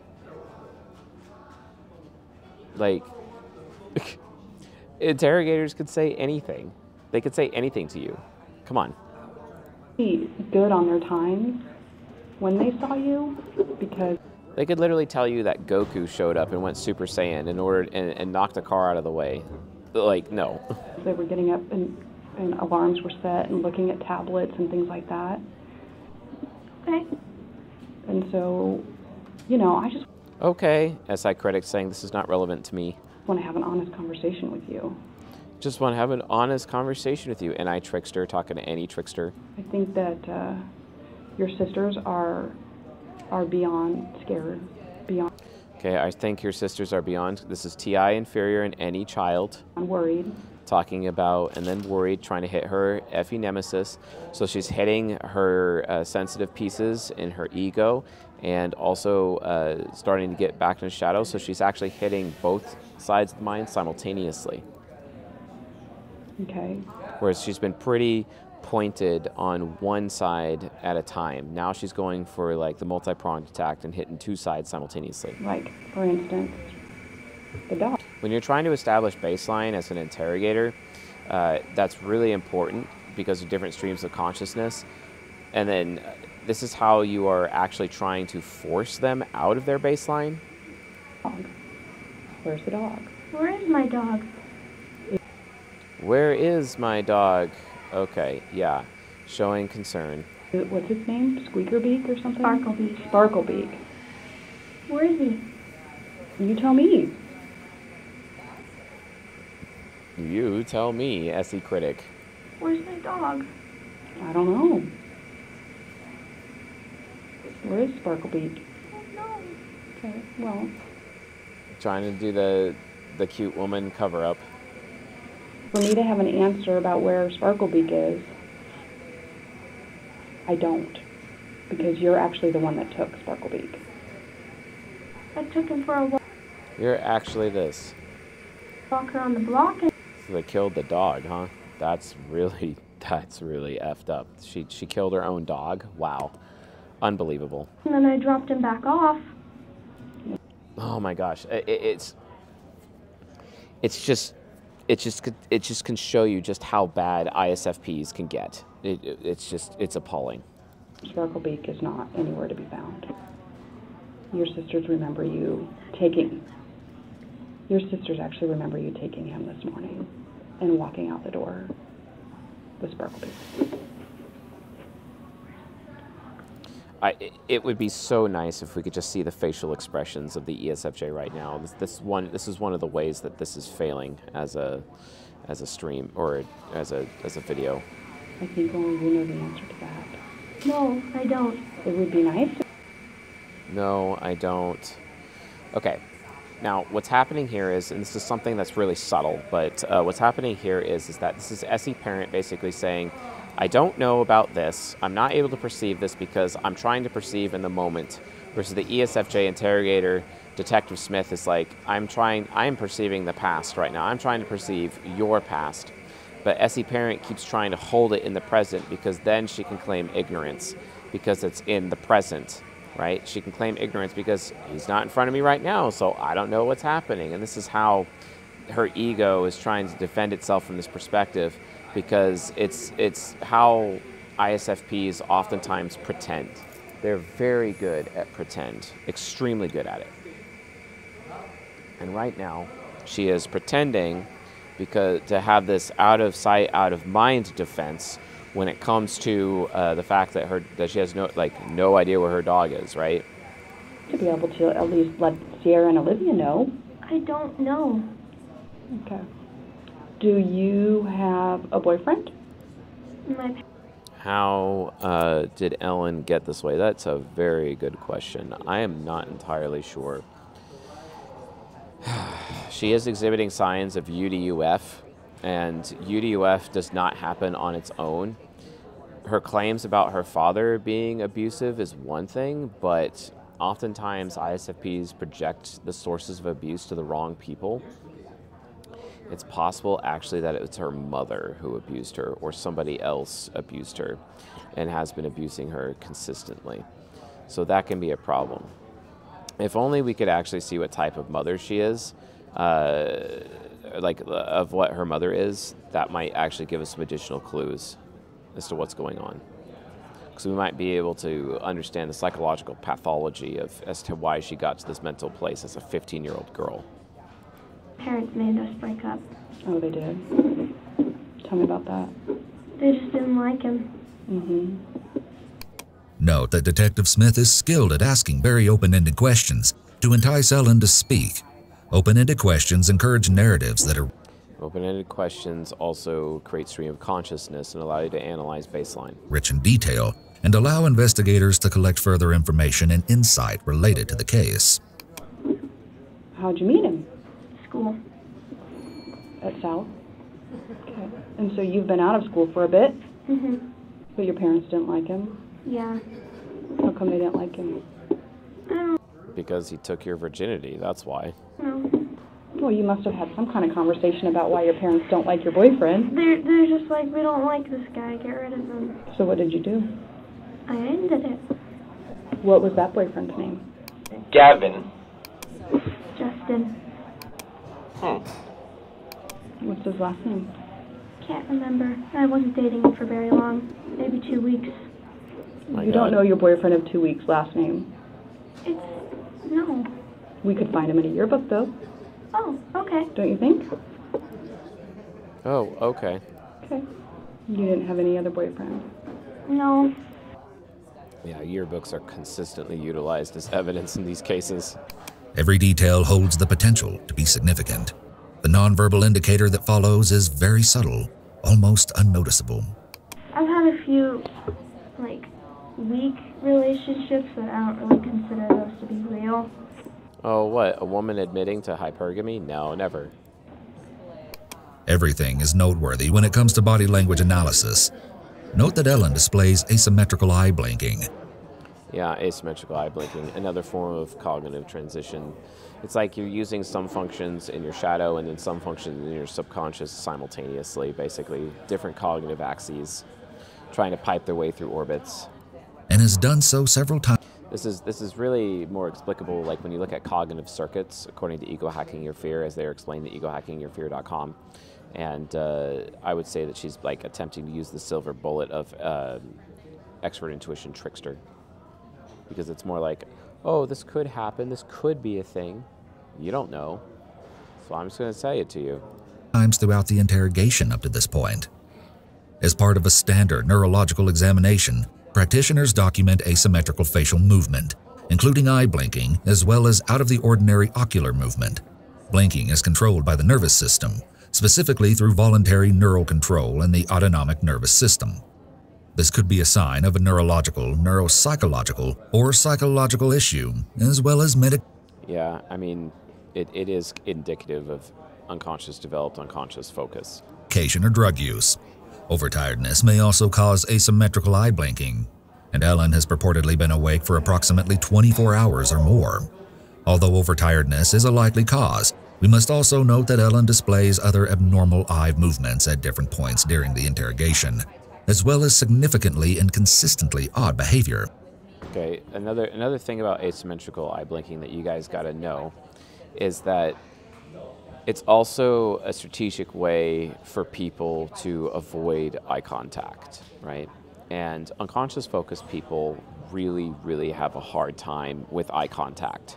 Like, interrogators could say anything. They could say anything to you. Come on. Be good on their times when they saw you, because They could literally tell you that Goku showed up and went Super Saiyan in order and knocked a car out of the way. Like, no. they were getting up and alarms were set and looking at tablets and things like that. Okay. And so, you know, I just Okay, SI critic saying this is not relevant to me. want to have an honest conversation with you. Just want to have an honest conversation with you. NI trickster talking to any trickster. I think that your sisters are beyond scared, beyond Okay, I think your sisters are beyond. This is TI inferior in any child. worried. Talking about, and then worried, trying to hit her Effie nemesis. So she's hitting her sensitive pieces in her ego, and also starting to get back in the shadow. So she's actually hitting both sides of the mind simultaneously. Okay. Whereas she's been pretty pointed on one side at a time. Now she's going for like the multi-pronged attack and hitting two sides simultaneously. Like, for instance, the dog. When you're trying to establish baseline as an interrogator, that's really important because of different streams of consciousness. And then this is how you are actually trying to force them out of their baseline. Dog. Where's the dog? Where is my dog? Where is my dog? Okay, yeah. Showing concern. What's his name? Squeakerbeak or something? Sparklebeak. Sparklebeak. Where is he? You tell me. You tell me, SE critic. Where's my dog? I don't know. Where is Sparklebeak? No. Okay, well, Trying to do the cute woman cover up. for me to have an answer about where Sparklebeak is, I don't. Because you're actually the one that took Sparklebeak. I took him for a You're actually this. walk around the block, and So they killed the dog, huh? That's really effed up. She killed her own dog. Wow. Unbelievable. then I dropped him back off. Oh my gosh. It just can show you just how bad ISFPs can get. It's appalling. Sparklebeak is not anywhere to be found. Your sisters remember you taking... Your sisters actually remember you taking him this morning and walking out the door with Sparklebeak. It would be so nice if we could just see the facial expressions of the ESFJ right now. This is one of the ways that this is failing as a stream or as a video. I think only you know the answer to that. No, I don't. It would be nice. No, I don't. Okay. Now, what's happening here is, and this is something that's really subtle, but what's happening here is that this is SE parent basically saying, I don't know about this. I'm not able to perceive this because I'm trying to perceive in the moment. Versus the ESFJ interrogator, Detective Smith, is like, I'm perceiving the past right now. I'm trying to perceive your past. But SE parent keeps trying to hold it in the present because then she can claim ignorance because it's in the present, right? She can claim ignorance because he's not in front of me right now, so I don't know what's happening. And this is how her ego is trying to defend itself from this perspective, because it's how ISFPs oftentimes pretend. They're very good at pretend, extremely good at it. And right now, she is pretending because to have this out of sight, out of mind defense when it comes to the fact that she has no idea where her dog is, right? To be able to at least let Sierra and Olivia know. I don't know. Okay. Do you have a boyfriend? My How did Ellen get this way? That's a very good question. I am not entirely sure. She is exhibiting signs of UDUF, and UDUF does not happen on its own. her claims about her father being abusive is one thing, but oftentimes ISFPs project the sources of abuse to the wrong people. It's possible actually that it's her mother who abused her, or somebody else abused her and has been abusing her consistently. So that can be a problem. If only we could actually see what type of mother she is, of what her mother is, that might actually give us some additional clues as to what's going on. Because we might be able to understand the psychological pathology as to why she got to this mental place as a 15-year-old girl. Parents made us break up. Oh, they did? Tell me about that. They just didn't like him. Mm-hmm. Note that Detective Smith is skilled at asking very open-ended questions to entice Ellen to speak. Open-ended questions encourage narratives that are... Open-ended questions also create stream of consciousness and allow you to analyze baseline. ...rich in detail and allow investigators to collect further information and insight related to the case. How'd you meet him? School. At South? Okay. And so you've been out of school for a bit, Mm-hmm. but your parents didn't like him? Yeah. How come they didn't like him? I don't Because he took your virginity, that's why. know. Well, you must have had some kind of conversation about why your parents don't like your boyfriend. They're just like, we don't like this guy, get rid of him. So what did you do? I ended it. What was that boyfriend's name? Gavin. Justin. What's his last name? Can't remember. I wasn't dating him for very long. Maybe 2 weeks. My You God. don't know your boyfriend of 2 weeks' last name. No. We could find him in a yearbook, though. Oh, okay. Don't you think? Oh, okay. Okay. You didn't have any other boyfriend. No. Yeah, yearbooks are consistently utilized as evidence in these cases. Every detail holds the potential to be significant. The nonverbal indicator that follows is very subtle, almost unnoticeable. I've had a few, weak relationships, but I don't really consider those to be real. Oh, what? A woman admitting to hypergamy? No, never. Everything is noteworthy when it comes to body language analysis. Note that Ellen displays asymmetrical eye blinking. Yeah, asymmetrical eye blinking, another form of cognitive transition. It's like you're using some functions in your shadow and then some functions in your subconscious simultaneously, basically. Different cognitive axes trying to pipe their way through orbits. And has done so several times. This is really more explicable, like when you look at cognitive circuits, according to Ego Hacking Your Fear, as they are explained at egohackingyourfear.com. And I would say that she's like attempting to use the silver bullet of expert intuition trickster, because it's more like, oh, this could happen, this could be a thing. You don't know, so I'm just going to say it to you. Times throughout the interrogation up to this point. As part of a standard neurological examination, practitioners document asymmetrical facial movement, including eye blinking, as well as out-of-the-ordinary ocular movement. Blinking is controlled by the nervous system, specifically through voluntary neural control in the autonomic nervous system. This could be a sign of a neurological, neuropsychological, or psychological issue, as well as Yeah, I mean, it is indicative of developed unconscious focus. medication or drug use. Overtiredness may also cause asymmetrical eye blinking, and Ellen has purportedly been awake for approximately 24 hours or more. Although overtiredness is a likely cause, we must also note that Ellen displays other abnormal eye movements at different points during the interrogation, as well as significantly and consistently odd behavior. Okay, another thing about asymmetrical eye blinking that you guys got to know is that it's also a strategic way for people to avoid eye contact, right? And unconscious focused people really have a hard time with eye contact.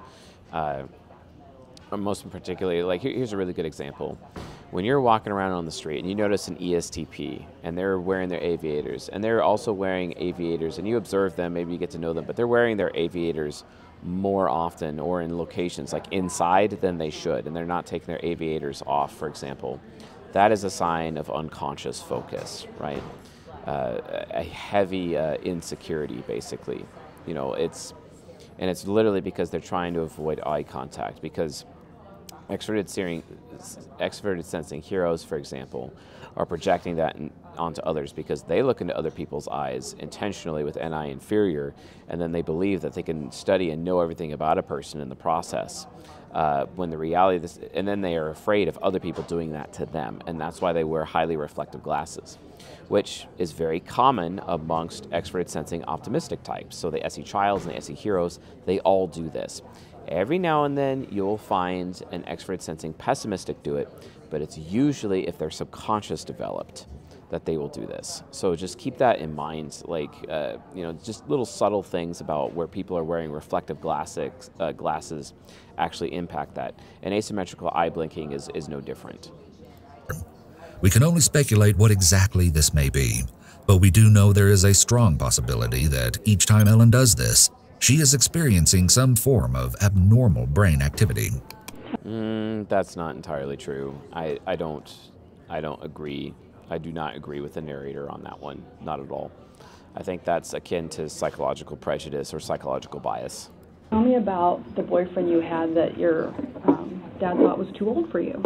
Most particularly, like here's a really good example. When you're walking around on the street and you notice an ESTP and they're wearing their aviators and they're also wearing aviators and you observe them, maybe you get to know them, but they're wearing their aviators more often or in locations like inside than they should, and they're not taking their aviators off, for example. That is a sign of unconscious focus, right? A heavy insecurity, basically. You know, it's literally because they're trying to avoid eye contact, because extroverted sensing heroes, for example, are projecting that onto others, because they look into other people's eyes intentionally with NI inferior, and then they believe that they can study and know everything about a person in the process. When the reality of this, and then they are afraid of other people doing that to them, and that's why they wear highly reflective glasses, which is very common amongst extroverted sensing optimistic types. So the SE Childs and the SE Heroes, they all do this. Every now and then you'll find an extroverted sensing pessimistic do it, but it's usually if their subconscious developed that they will do this. So just keep that in mind, like, just little subtle things about where people are wearing reflective glasses actually impact that. And asymmetrical eye blinking is no different. We can only speculate what exactly this may be, but we do know there is a strong possibility that each time Ellen does this, she is experiencing some form of abnormal brain activity. That's not entirely true. I don't agree. I do not agree with the narrator on that one, not at all. I think that's akin to psychological prejudice or psychological bias. Tell me about the boyfriend you had that your dad thought was too old for you.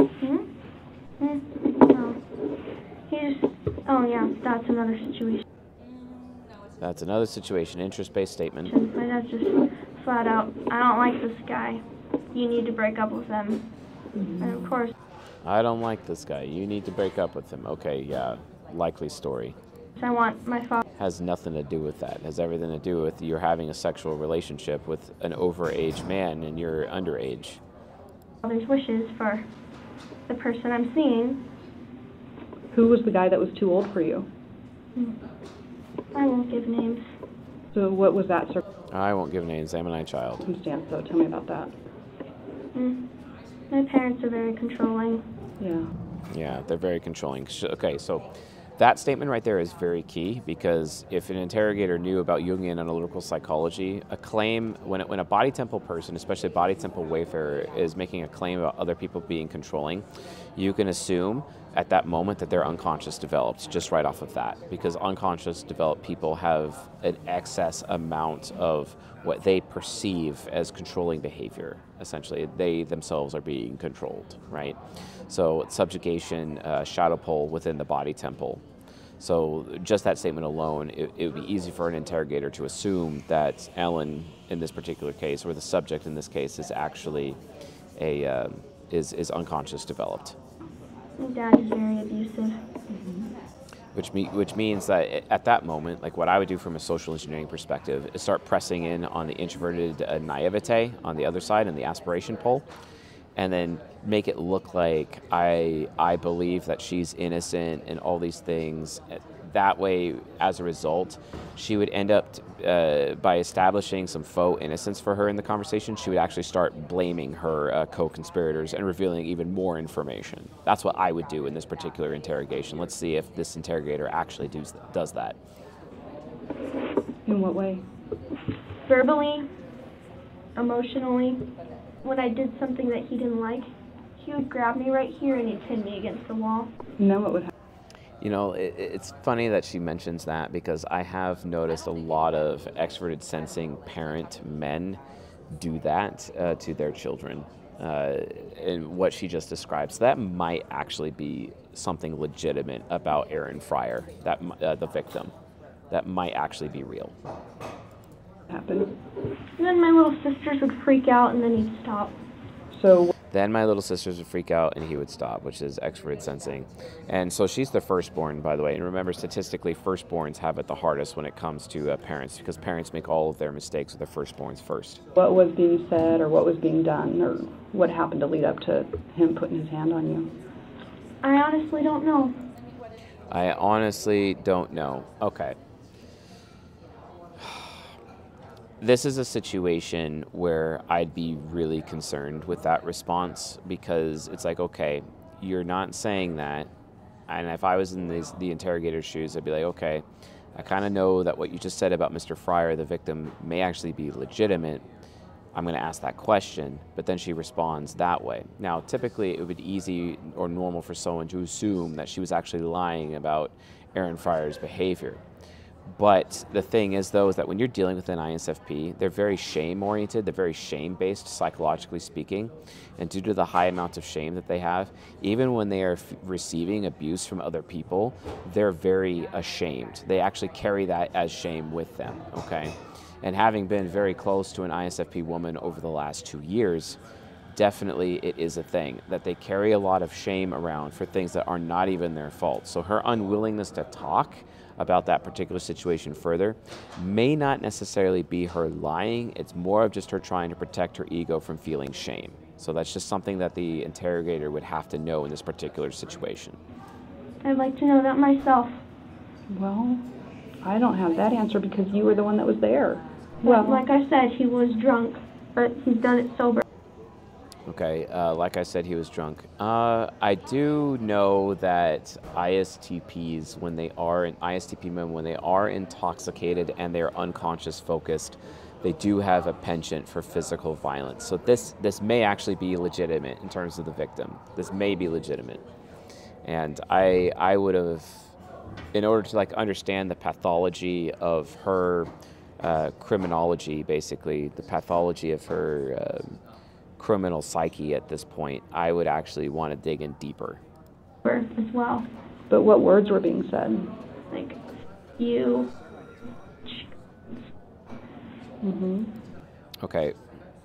No. Oh yeah, that's another situation. That's another situation, interest-based statement. My dad's just flat out, I don't like this guy. You need to break up with him. And of course, I don't like this guy. You need to break up with him. Okay, yeah, likely story. I want my father. Has nothing to do with that. It has everything to do with you're having a sexual relationship with an overage man and you're underage. Father's wishes for the person I'm seeing. Who was the guy that was too old for you? I won't give names. So what was that I won't give names. I'm an I child. circumstance, though? Tell me about that. My parents are very controlling. Yeah. Yeah, they're very controlling. Okay, so that statement right there is very key, because if an interrogator knew about Jungian analytical psychology, a claim, when a body temple person, especially a body temple wayfarer, is making a claim about other people being controlling, you can assume at that moment that their unconscious developed just right off of that, because unconscious developed people have an excess amount of what they perceive as controlling behavior. Essentially, they themselves are being controlled, right? So subjugation, shadow pull within the body temple. So just that statement alone, it would be easy for an interrogator to assume that Ellen, in this particular case, or the subject in this case, is actually is unconscious developed. My dad is very abusive. Which means that at that moment, like what I would do from a social engineering perspective, is start pressing in on the introverted naivete on the other side and the aspiration pole, and then make it look like I believe that she's innocent and all these things. That way, as a result, she would end up, by establishing some faux innocence for her in the conversation, she would actually start blaming her co-conspirators and revealing even more information. That's what I would do in this particular interrogation. Let's see if this interrogator actually does that. In what way? Verbally, emotionally. When I did something that he didn't like, he would grab me right here and he'd pin me against the wall. And then what would happen? You know, it's funny that she mentions that, because I have noticed a lot of extroverted sensing parent men do that to their children, and what she just describes. That might actually be something legitimate about Aaron Fryer, that the victim. That might actually be real. Happen. And then my little sisters would freak out and then he'd stop. So Then my little sisters would freak out and he would stop, which is extroverted sensing. And so she's the firstborn, by the way. And remember, statistically, firstborns have it the hardest when it comes to parents, because parents make all of their mistakes with their firstborns first. what was being said or what was being done or what happened to lead up to him putting his hand on you? I honestly don't know. I honestly don't know. Okay. This is a situation where I'd be really concerned with that response, because it's like, okay, you're not saying that. And if I was in the interrogator's shoes, I'd be like, okay, I kind of know that what you just said about Mr. Fryer, the victim, may actually be legitimate. I'm going to ask that question, but then she responds that way. Now, typically, it would be easy or normal for someone to assume that she was actually lying about Aaron Fryer's behavior. But the thing is, though, is that when you're dealing with an ISFP, they're very shame-oriented. They're very shame-based, psychologically speaking. And due to the high amount of shame that they have, even when they are receiving abuse from other people, they're very ashamed. They actually carry that as shame with them, okay? And having been very close to an ISFP woman over the last 2 years, definitely it is a thing that they carry a lot of shame around for things that are not even their fault. So her unwillingness to talk about that particular situation further may not necessarily be her lying. It's more of just her trying to protect her ego from feeling shame. So that's just something that the interrogator would have to know in this particular situation. I'd like to know that myself. Well, I don't have that answer because you were the one that was there. Well, like I said, he was drunk, but he's done it sober. Okay, like I said, he was drunk. I do know that ISTPs, when they are ISTP men, when they are intoxicated and they're unconscious focused, they do have a penchant for physical violence. So this may actually be legitimate in terms of the victim. This may be legitimate. And I would have, in order to like understand the pathology of her criminology, basically, the pathology of her criminal psyche at this point, I would actually want to dig in deeper. As well. But what words were being said? Like, you. Mm-hmm. Okay.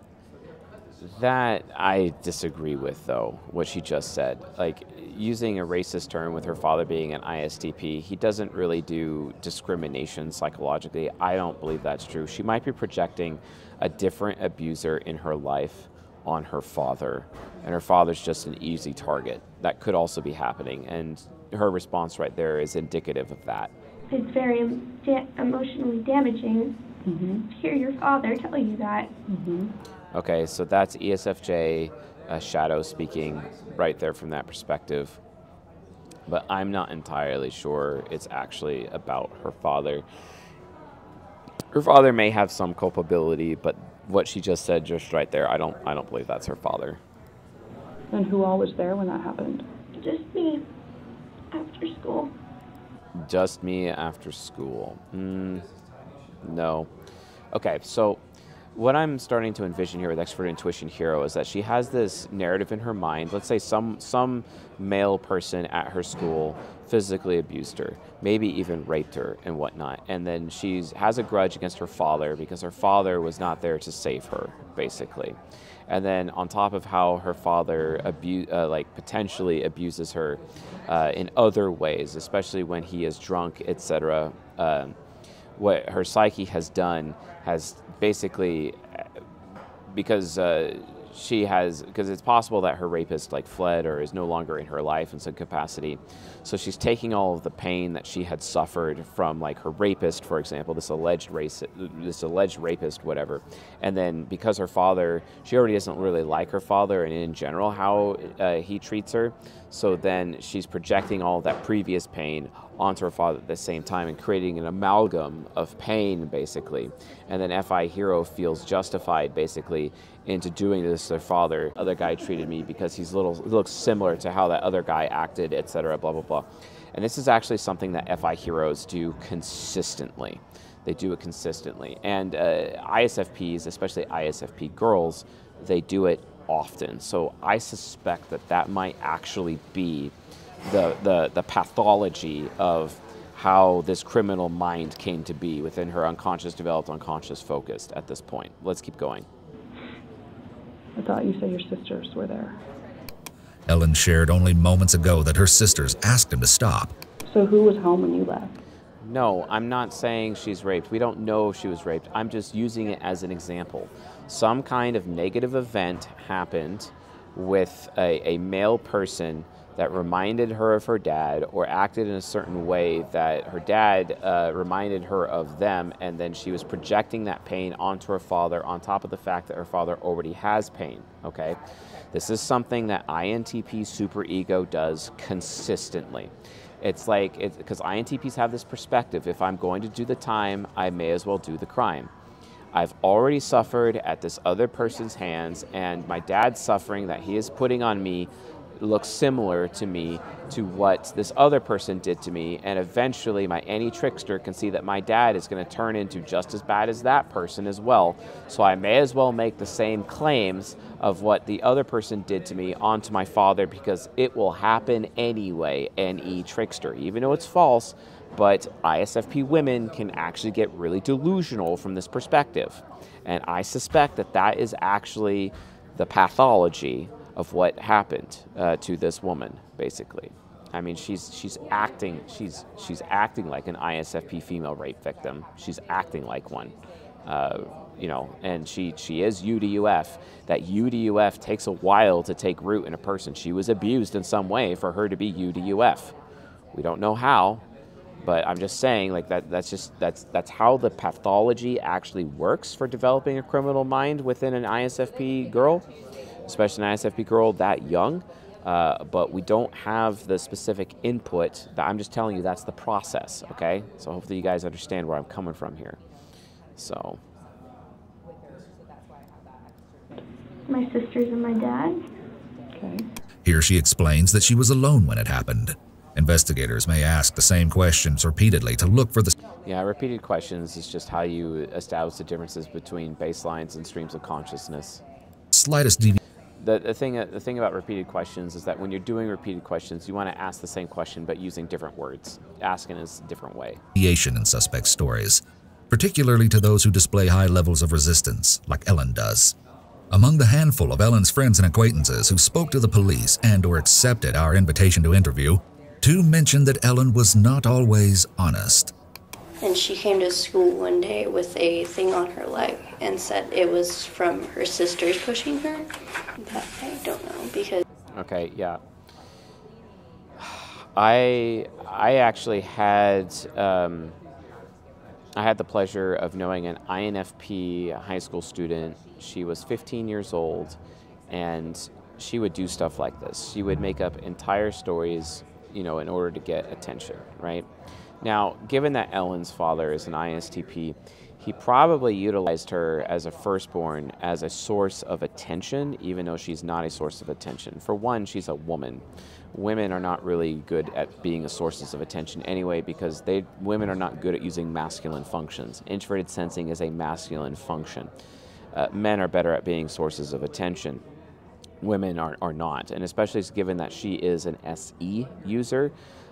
That I disagree with, though, what she just said. Like, using a racist term with her father being an ISTP, he doesn't really do discrimination psychologically. I don't believe that's true. She might be projecting a different abuser in her life on her father, and her father's just an easy target. That could also be happening, and her response right there is indicative of that. It's very emotionally damaging to hear your father tell you that. Okay, so that's ESFJ shadow speaking right there from that perspective. But I'm not entirely sure it's actually about her father. Her father may have some culpability, but what she just said just right there, I don't believe that's her father. And who all was there when that happened? Just me, after school. Just me after school. No. Okay, so what I'm starting to envision here with Expert Intuition Hero is that she has this narrative in her mind. Let's say some male person at her school physically abused her, maybe even raped her and whatnot. And then she has a grudge against her father because her father was not there to save her, basically. And then on top of how her father potentially abuses her in other ways, especially when he is drunk, etc., what her psyche has done has basically, because it's possible that her rapist fled or is no longer in her life in some capacity. So she's taking all of the pain that she had suffered from her rapist, for example, this alleged rapist, whatever. And then because her father, she already doesn't really like her father and in general how he treats her. So then she's projecting all of that previous pain onto her father at the same time and creating an amalgam of pain, basically. And then FI Hero feels justified, basically, into doing this to their father. Other guy treated me because he looks similar to how that other guy acted, etc., blah, blah, blah. And this is actually something that FI Heroes do consistently. They do it consistently. And ISFPs, especially ISFP girls, they do it often. So I suspect that might actually be the pathology of how this criminal mind came to be within her unconscious developed, unconscious focused at this point. Let's keep going. I thought you said your sisters were there. Ellen shared only moments ago that her sisters asked him to stop. So who was home when you left? No, I'm not saying she's raped. We don't know if she was raped. I'm just using it as an example. Some kind of negative event happened with a male person that reminded her of her dad or acted in a certain way that her dad reminded her of them, and then she was projecting that pain onto her father on top of the fact that her father already has pain, okay? This is something that INTP superego does consistently. It's because INTPs have this perspective, if I'm going to do the time, I may as well do the crime. I've already suffered at this other person's hands, and my dad's suffering that he is putting on me looks similar to me to what this other person did to me, and eventually my any trickster can see that my dad is going to turn into just as bad as that person as well, so I may as well make the same claims of what the other person did to me onto my father, because it will happen anyway, any trickster, even though it's false. But ISFP women can actually get really delusional from this perspective, and I suspect that that is actually the pathology of what happened to this woman, basically. I mean, she's acting like an ISFP female rape victim. She's acting like one, you know, and she is UDUF. That UDUF takes a while to take root in a person. She was abused in some way for her to be UDUF. We don't know how, but I'm just saying, like, that's how the pathology actually works for developing a criminal mind within an ISFP girl, especially an ISFP girl that young. But we don't have the specific input. I'm just telling you that's the process, okay? So hopefully you guys understand where I'm coming from here. So. My sisters and my dad. Okay. Here she explains that she was alone when it happened. Investigators may ask the same questions repeatedly to look for the... Yeah, repeated questions is just how you establish the differences between baselines and streams of consciousness. Slightest deviation. The thing about repeated questions is that when you're doing repeated questions, you want to ask the same question but using different words. Asking is a different way. In suspect stories, particularly to those who display high levels of resistance, like Ellen does. Among the handful of Ellen's friends and acquaintances who spoke to the police and/or accepted our invitation to interview, 2 mentioned that Ellen was not always honest. And she came to school one day with a thing on her leg and said it was from her sisters pushing her. But I don't know, because... Okay, yeah. I actually had I had the pleasure of knowing an INFP high school student. She was 15 years old, and she would do stuff like this. She would make up entire stories, you know, in order to get attention, right? Now, given that Ellen's father is an ISTP, he probably utilized her as a firstborn as a source of attention, even though she's not a source of attention. For one, she's a woman. Women are not really good at being a sources of attention anyway, because women are not good at using masculine functions. Introverted sensing is a masculine function. Men are better at being sources of attention. Women are not, and especially given that she is an SE user,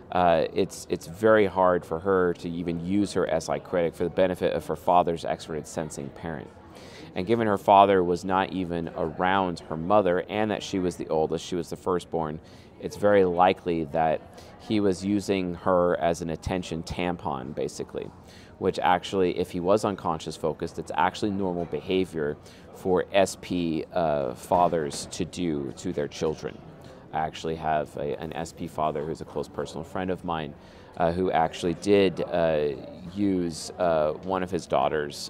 it's very hard for her to even use her SI critic for the benefit of her father's extroverted sensing parent. And given her father was not even around her mother, and that she was the oldest, she was the firstborn, it's very likely that he was using her as an attention tampon, basically, which actually, if he was unconscious focused, it's actually normal behavior for SP fathers to do to their children. I actually have an SP father who's a close personal friend of mine who actually did use one of his daughters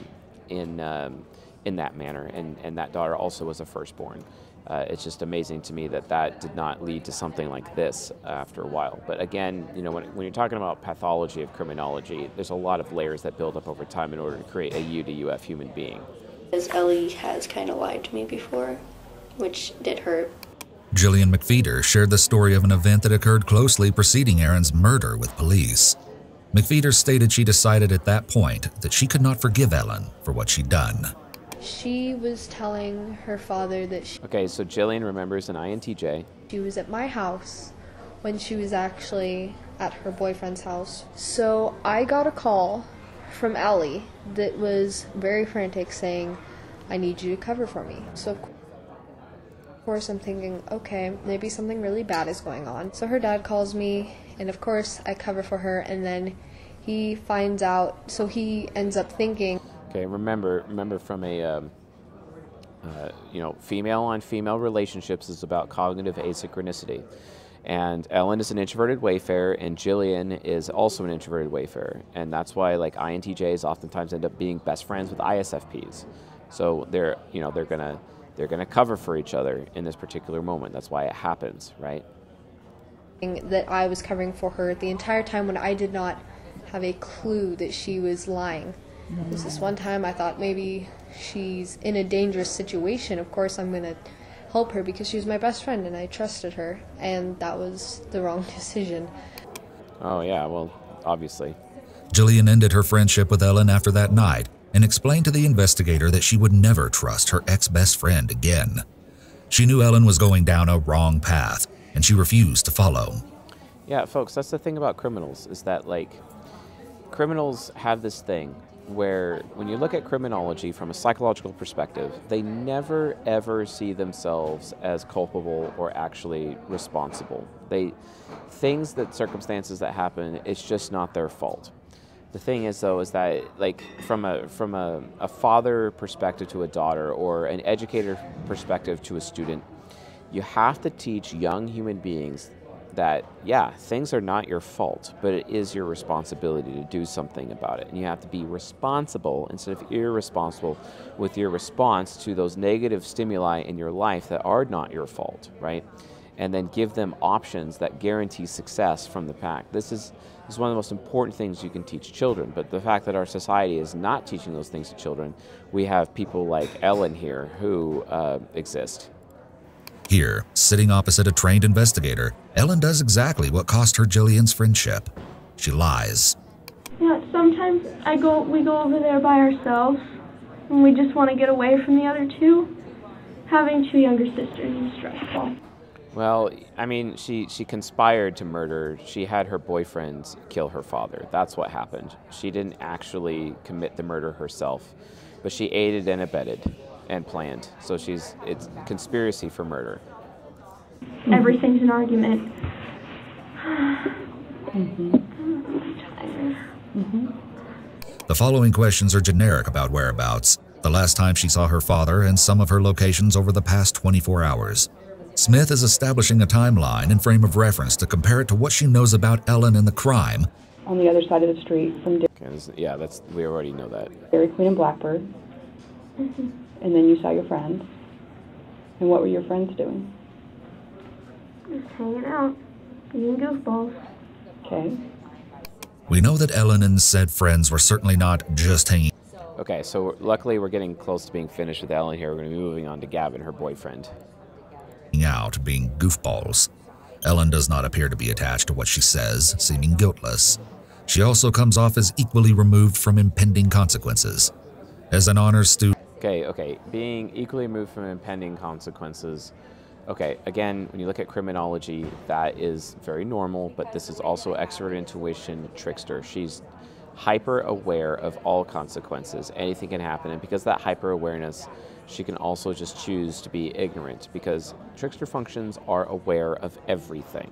in that manner, and that daughter also was a firstborn. It's just amazing to me that that did not lead to something like this after a while. But again, you know, when you're talking about pathology of criminology, there's a lot of layers that build up over time in order to create a UDUF human being. Because Ellie has kind of lied to me before, which did hurt. Jillian McFeeder shared the story of an event that occurred closely preceding Aaron's murder with police. McFeeder stated she decided at that point that she could not forgive Ellen for what she'd done. She was telling her father that Okay, so Jillian remembers an INTJ. She was at my house when she was actually at her boyfriend's house. So I got a call from Ellie that was very frantic saying, "I need you to cover for me." So of course I'm thinking, okay, maybe something really bad is going on. So her dad calls me, and of course I cover for her, and then he finds out, so he ends up thinking. Okay, remember from a, you know, female on female relationships is about cognitive asynchronicity. And Ellen is an introverted wayfarer, and Jillian is also an introverted wayfarer. And that's why, like, INTJs oftentimes end up being best friends with ISFPs. So they're gonna cover for each other in this particular moment. That's why it happens, right? That I was covering for her the entire time when I did not have a clue that she was lying. It was this one time I thought maybe she's in a dangerous situation. Of course I'm going to help her because she was my best friend and I trusted her, and that was the wrong decision. Oh yeah, well, obviously. Jillian ended her friendship with Ellen after that night and explained to the investigator that she would never trust her ex-best friend again. She knew Ellen was going down a wrong path, and she refused to follow. Yeah, folks, that's the thing about criminals, is that, like, criminals have this thing where when you look at criminology from a psychological perspective, they never ever see themselves as culpable or actually responsible. Circumstances that happen, it's just not their fault. The thing is, though, is that, like, from a father perspective to a daughter, or an educator perspective to a student, you have to teach young human beings that, yeah, things are not your fault, but it is your responsibility to do something about it. And you have to be responsible instead of irresponsible with your response to those negative stimuli in your life that are not your fault, right? And then give them options that guarantee success from the pack. This is one of the most important things you can teach children. But the fact that our society is not teaching those things to children, we have people like Ellen here who exist. Here, sitting opposite a trained investigator, Ellen does exactly what cost her Jillian's friendship. She lies. Yeah, sometimes we go over there by ourselves, and we just want to get away from the other two. Having two younger sisters is stressful. Well, I mean, she conspired to murder. She had her boyfriend kill her father. That's what happened. She didn't actually commit the murder herself, but she aided and abetted and planned. So it's conspiracy for murder. Everything's an argument. The following questions are generic about whereabouts, the last time she saw her father, and some of her locations over the past 24 hours. Smith is establishing a timeline and frame of reference to compare it to what she knows about Ellen and the crime. On the other side of the street from We already know that. Dairy Queen and Blackbird. And then you saw your friends. And what were your friends doing? Just hanging out, being goofballs. Okay. We know that Ellen and said friends were certainly not just hanging Okay, so luckily we're getting close to being finished with Ellen here. We're going to be moving on to Gavin, her boyfriend. out, being goofballs. Ellen does not appear to be attached to what she says, seeming guiltless. She also comes off as equally removed from impending consequences. As an honors student, Okay, being equally removed from impending consequences. Okay, again, when you look at criminology, that is very normal, but this is also expert intuition trickster. She's hyper aware of all consequences. Anything can happen, and because of that hyper awareness, she can also just choose to be ignorant, because trickster functions are aware of everything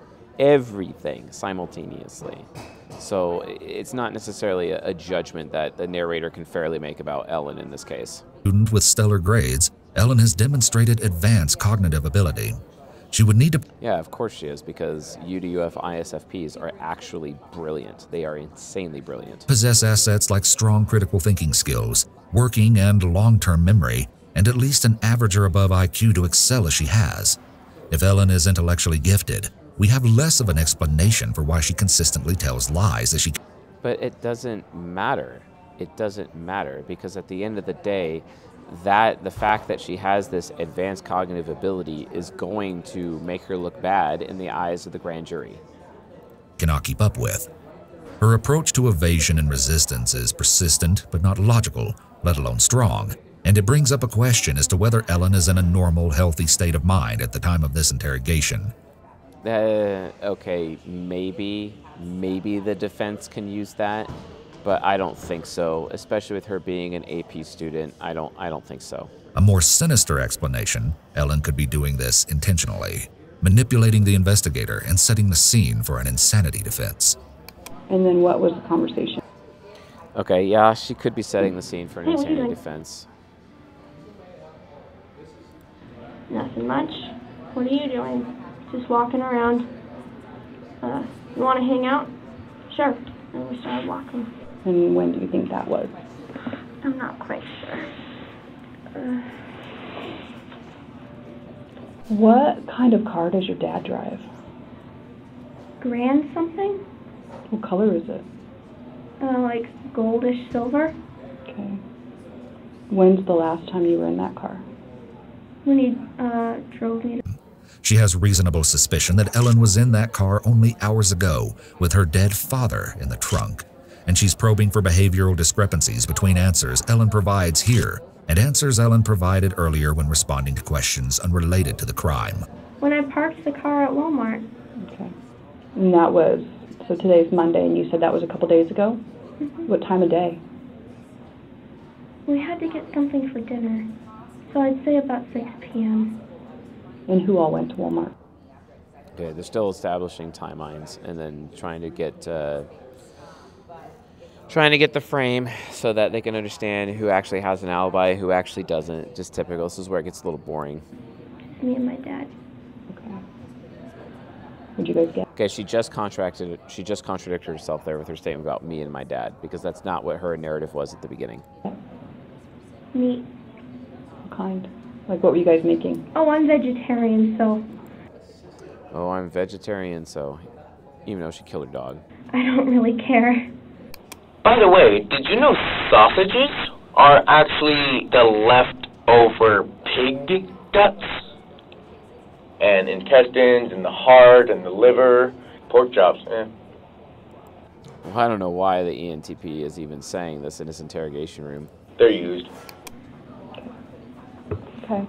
simultaneously. So it's not necessarily a judgment that the narrator can fairly make about Ellen in this case. Student with stellar grades, Ellen has demonstrated advanced cognitive ability. She would need to... Yeah, of course she is, because UDUF ISFPs are actually brilliant. They are insanely brilliant. Possess assets like strong critical thinking skills, working and long-term memory, and at least an average or above IQ to excel as she has. If Ellen is intellectually gifted, we have less of an explanation for why she consistently tells lies as she... But it doesn't matter. It doesn't matter, because at the end of the day, the fact that she has this advanced cognitive ability is going to make her look bad in the eyes of the grand jury. Cannot keep up with. Her approach to evasion and resistance is persistent but not logical, let alone strong, and it brings up a question as to whether Ellen is in a normal, healthy state of mind at the time of this interrogation. Okay, maybe the defense can use that, but I don't think so, especially with her being an AP student. I don't think so. A more sinister explanation, Ellen could be doing this intentionally, manipulating the investigator and setting the scene for an insanity defense. And then what was the conversation? Okay, yeah, she could be setting the scene for an insanity defense. Nothing much. What are you doing? Just walking around. You want to hang out? Sure. And we started walking. And when do you think that was? I'm not quite sure. What kind of car does your dad drive? Grand something? What color is it? Like goldish silver. Okay. When's the last time you were in that car? when he drove me. She has reasonable suspicion that Ellen was in that car only hours ago with her dead father in the trunk, and she's probing for behavioral discrepancies between answers Ellen provides here and answers Ellen provided earlier when responding to questions unrelated to the crime. When I parked the car at Walmart. Okay. And that was, so today's Monday, and you said that was a couple days ago? Mm-hmm. What time of day? We had to get something for dinner, so I'd say about 6 p.m. And who all went to Walmart? Okay, they're still establishing timelines and then trying to get the frame so that they can understand who actually has an alibi, who actually doesn't. Just typical. This is where it gets a little boring. Me and my dad. Okay. What'd you guys get? Okay, she just contradicted herself there with her statement about me and my dad, because that's not what her narrative was at the beginning. Meat. What kind? Like, what were you guys making? Oh, I'm vegetarian, so Oh, I'm vegetarian, so even though she killed her dog. I don't really care. By the way, did you know sausages are actually the leftover pig guts? And intestines, and the heart, and the liver, pork chops, Well, I don't know why the ENTP is even saying this in his interrogation room. They're used. Okay.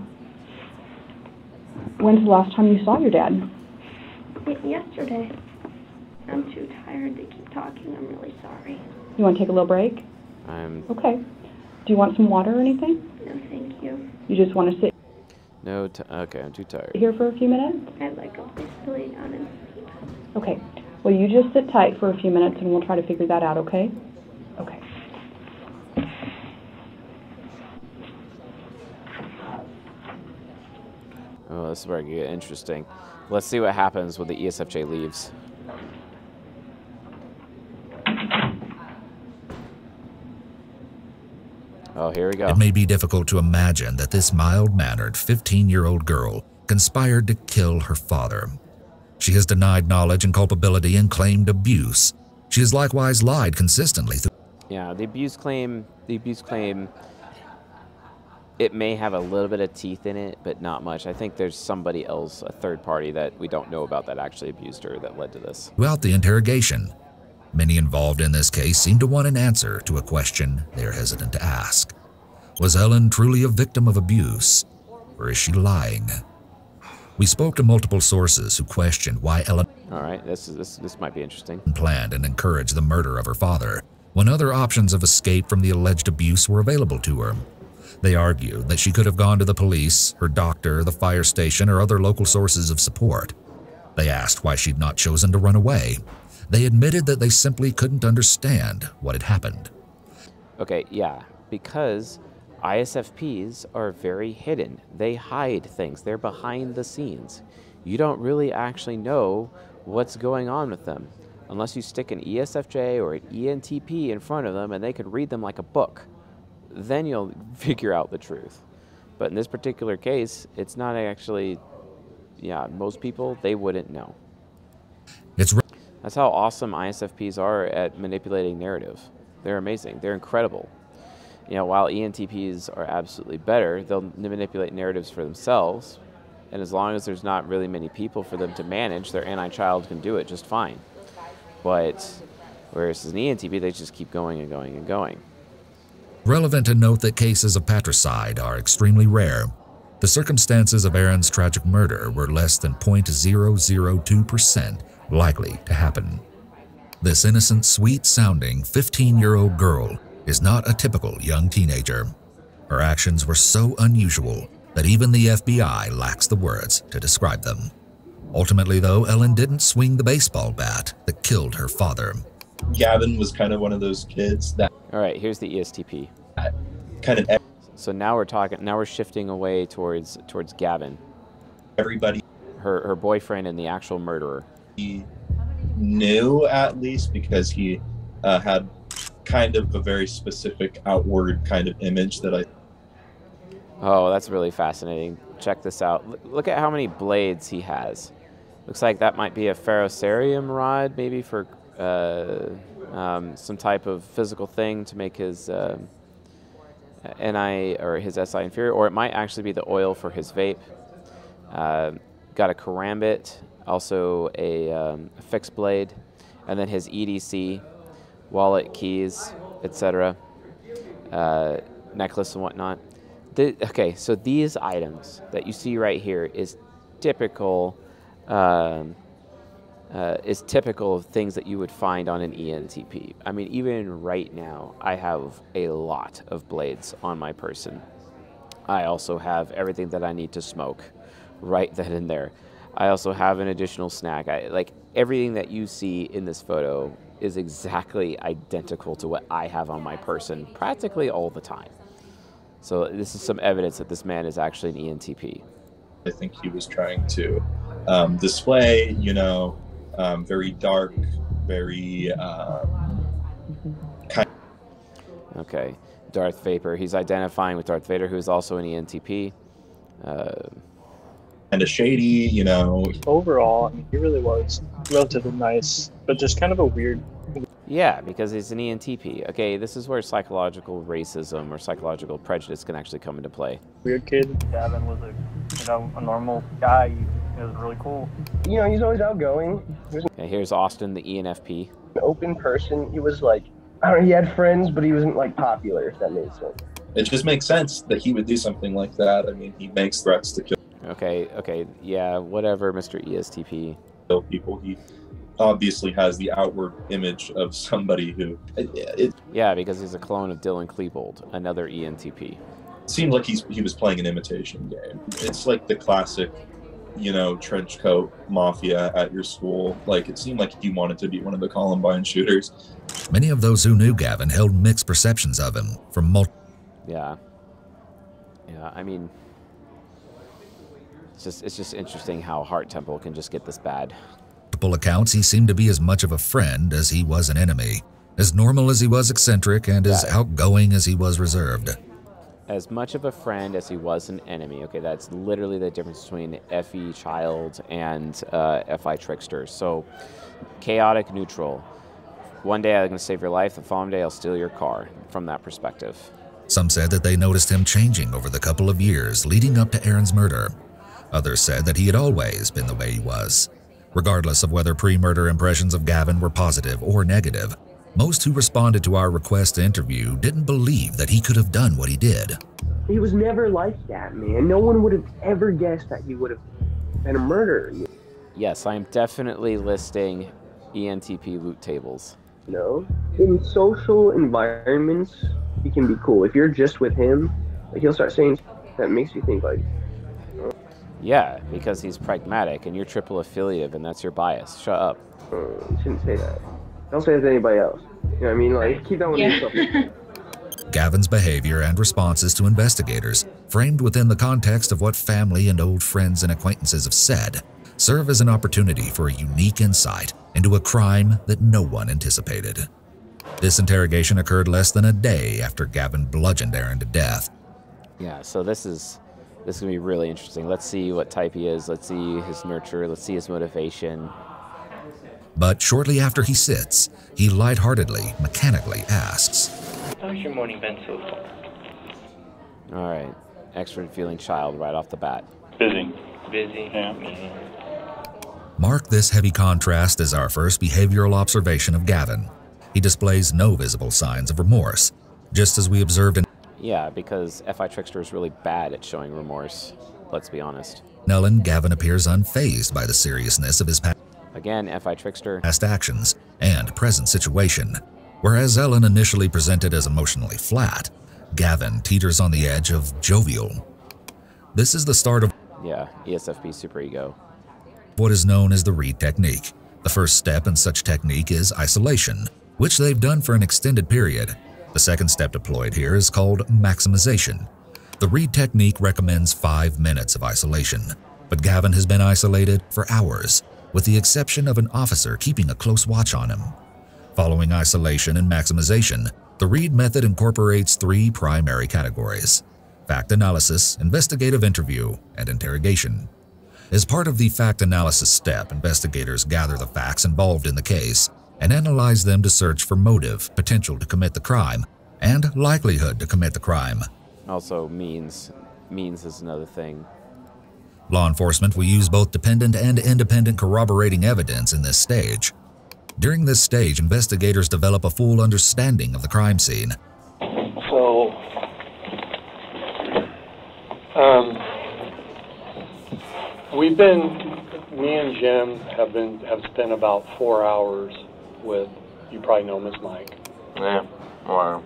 When's the last time you saw your dad? Yesterday. I'm too tired to keep talking. I'm really sorry. You want to take a little break? Okay. Do you want some water or anything? No, thank you. You just want to sit No, okay, I'm too tired. here for a few minutes? I'd like a place to lay down and sleep. Okay. Well, you just sit tight for a few minutes and we'll try to figure that out, okay? Okay. Oh, this is where it gets interesting. Let's see what happens when the ESFJ leaves. Oh, here we go. It may be difficult to imagine that this mild-mannered 15-year-old girl conspired to kill her father. She has denied knowledge and culpability and claimed abuse. She has likewise lied consistently. Yeah, the abuse claim, it may have a little bit of teeth in it, but not much. I think there's somebody else, a third party that we don't know about that actually abused her that led to this. Throughout the interrogation, many involved in this case seem to want an answer to a question they're hesitant to ask. Was Ellen truly a victim of abuse, or is she lying? We spoke to multiple sources who questioned why Ellen All right, this might be interesting. planned and encouraged the murder of her father, when other options of escape from the alleged abuse were available to her. They argued that she could have gone to the police, her doctor, the fire station, or other local sources of support. They asked why she'd not chosen to run away. They admitted that they simply couldn't understand what had happened. Okay, yeah, because ISFPs are very hidden. They hide things. They're behind the scenes. You don't really actually know what's going on with them unless you stick an ESFJ or an ENTP in front of them and they could read them like a book. Then you'll figure out the truth. But in this particular case, it's not actually, yeah, most people, they wouldn't know. That's how awesome ISFPs are at manipulating narrative. They're amazing. They're incredible. You know, while ENTPs are absolutely better, they'll manipulate narratives for themselves. And as long as there's not really many people for them to manage, their anti-child can do it just fine. But whereas as an ENTP, they just keep going and going and going. Relevant to note that cases of patricide are extremely rare. The circumstances of Aaron's tragic murder were less than 0.002% likely to happen. This innocent, sweet-sounding 15-year-old girl is not a typical young teenager. Her actions were so unusual that even the FBI lacks the words to describe them. Ultimately, though, Ellen didn't swing the baseball bat that killed her father. Gavin was kind of one of those kids that... All right, here's the ESTP. Kind of... So now we're shifting away towards Gavin. Everybody... Her boyfriend and the actual murderer. He knew, at least, because he had kind of a very specific outward kind of image that I... Oh, that's really fascinating. Check this out. Look at how many blades he has. Looks like that might be a ferrocerium rod, maybe for some type of physical thing to make his or his SI inferior, or it might actually be the oil for his vape. Got a karambit, also a fixed blade, and then his EDC, wallet, keys, etc., necklace and whatnot. Okay, so these items that you see right here is typical of things that you would find on an ENTP. I mean, even right now, I have a lot of blades on my person. I also have everything that I need to smoke right then and there. I also have an additional snack. Like, everything that you see in this photo is exactly identical to what I have on my person practically all the time. So this is some evidence that this man is actually an ENTP. I think he was trying to display, you know, very dark, very kind. Okay, Darth Vapor. He's identifying with Darth Vader, who is also an ENTP. Kind of shady, you know. Overall, I mean, he really was relatively nice, but just kind of a weird. Yeah, because he's an ENTP. Okay, this is where psychological racism or psychological prejudice can actually come into play. Weird kid. Gavin was a normal guy. He was really cool. You know, he's always outgoing. Okay, here's Austin, the ENFP. An open person. He was like, I don't know, he had friends, but he wasn't like popular, if that makes sense. It just makes sense that he would do something like that. I mean, he makes threats to kill. Okay, yeah, whatever, Mr. ESTP. Kill people. He obviously has the outward image of somebody who... Yeah, because he's a clone of Dylan Klebold, another ENTP. It seemed like he was playing an imitation game. It's like the classic, you know, trench coat mafia at your school. Like, it seemed like he wanted to be one of the Columbine shooters. Many of those who knew Gavin held mixed perceptions of him from multiple... Yeah, I mean... It's just interesting how Heart Temple can just get this bad. Multiple accounts, he seemed to be as much of a friend as he was an enemy, as normal as he was eccentric, and as outgoing as he was reserved. As much of a friend as he was an enemy. Okay, that's literally the difference between FE Child and FI Trickster. So, chaotic, neutral. One day I'm going to save your life, the following day I'll steal your car, from that perspective. Some said that they noticed him changing over the couple of years leading up to Aaron's murder. Others said that he had always been the way he was. Regardless of whether pre-murder impressions of Gavin were positive or negative, most who responded to our request to interview didn't believe that he could have done what he did. He was never like that, man. No one would have ever guessed that he would have been a murderer. Yes, I'm definitely listing ENTP loot tables. No. In social environments, he can be cool. If you're just with him, like, he'll start saying that makes you think, like, yeah, because he's pragmatic, and you're triple affiliative, and that's your bias. Shut up. You shouldn't say that. Don't say that to anybody else. You know what I mean? Like, keep that one to yourself. Gavin's behavior and responses to investigators, framed within the context of what family and old friends and acquaintances have said, serve as an opportunity for a unique insight into a crime that no one anticipated. This interrogation occurred less than a day after Gavin bludgeoned Aaron to death. Yeah, so this is going to be really interesting. Let's see what type he is. Let's see his nurture. Let's see his motivation. But shortly after he sits, he lightheartedly, mechanically asks, "How's your morning been so far?" All right. Extrovert feeling child right off the bat. Busy. Yeah. Mark this heavy contrast as our first behavioral observation of Gavin. He displays no visible signs of remorse, just as we observed in... Yeah, because FI Trickster is really bad at showing remorse, let's be honest. Ellen, Gavin appears unfazed by the seriousness of his FI Trickster past actions and present situation. Whereas Ellen initially presented as emotionally flat, Gavin teeters on the edge of jovial. This is the start of ESFP superego. What is known as the Reed technique. The first step in such technique is isolation, which they've done for an extended period. The second step deployed here is called maximization. The Reed technique recommends 5 minutes of isolation, but Gavin has been isolated for hours, with the exception of an officer keeping a close watch on him. Following isolation and maximization, the Reed method incorporates 3 primary categories: fact analysis, investigative interview, and interrogation. As part of the fact analysis step, investigators gather the facts involved in the case and analyze them to search for motive, potential to commit the crime, and likelihood to commit the crime. Also means is another thing. Law enforcement will use both dependent and independent corroborating evidence in this stage. During this stage, investigators develop a full understanding of the crime scene. So, me and Jim have spent about 4 hours with, you probably know Ms. Mike. Yeah, wow.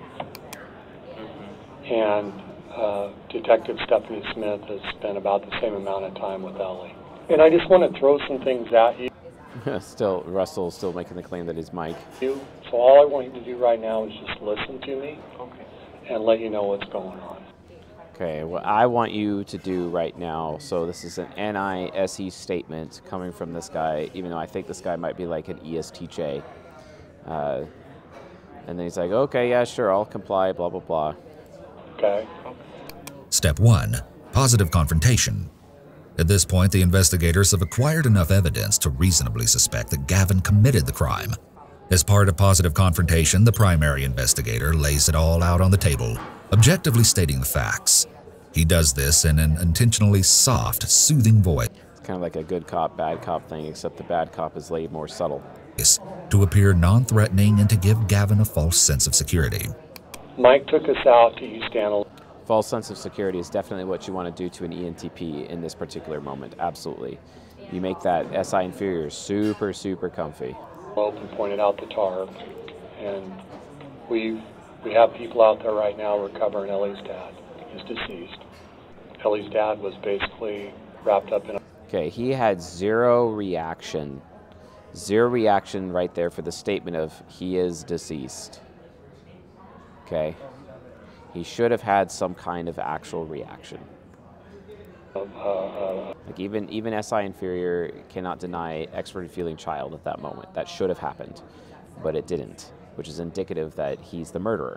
And Detective Stephanie Smith has spent about the same amount of time with Ellie. And I just want to throw some things at you. Russell's still making the claim that he's Mike. So all I want you to do right now is just listen to me and let you know what's going on. Okay, what I want you to do right now, so this is an NISE statement coming from this guy, even though I think this guy might be like an ESTJ. And then he's like, okay, yeah, sure, I'll comply, blah, blah, blah. Okay. Step 1. Positive confrontation. At this point, the investigators have acquired enough evidence to reasonably suspect that Gavin committed the crime. As part of positive confrontation, the primary investigator lays it all out on the table, objectively stating the facts. He does this in an intentionally soft, soothing voice. It's kind of like a good cop, bad cop thing, except the bad cop is laid more subtle. To appear non-threatening and to give Gavin a false sense of security. Mike took us out to East Antelope. False sense of security is definitely what you want to do to an ENTP in this particular moment, absolutely. You make that SI inferior super, super comfy. And pointed out the tarp, and we have people out there right now recovering Ellie's dad. He's deceased. Ellie's dad was basically wrapped up in a... Okay, he had zero reaction. Zero reaction right there for the statement of he is deceased. Okay? He should have had some kind of actual reaction. Like even SI inferior cannot deny extroverted feeling child at that moment. That should have happened, but it didn't, which is indicative that he's the murderer.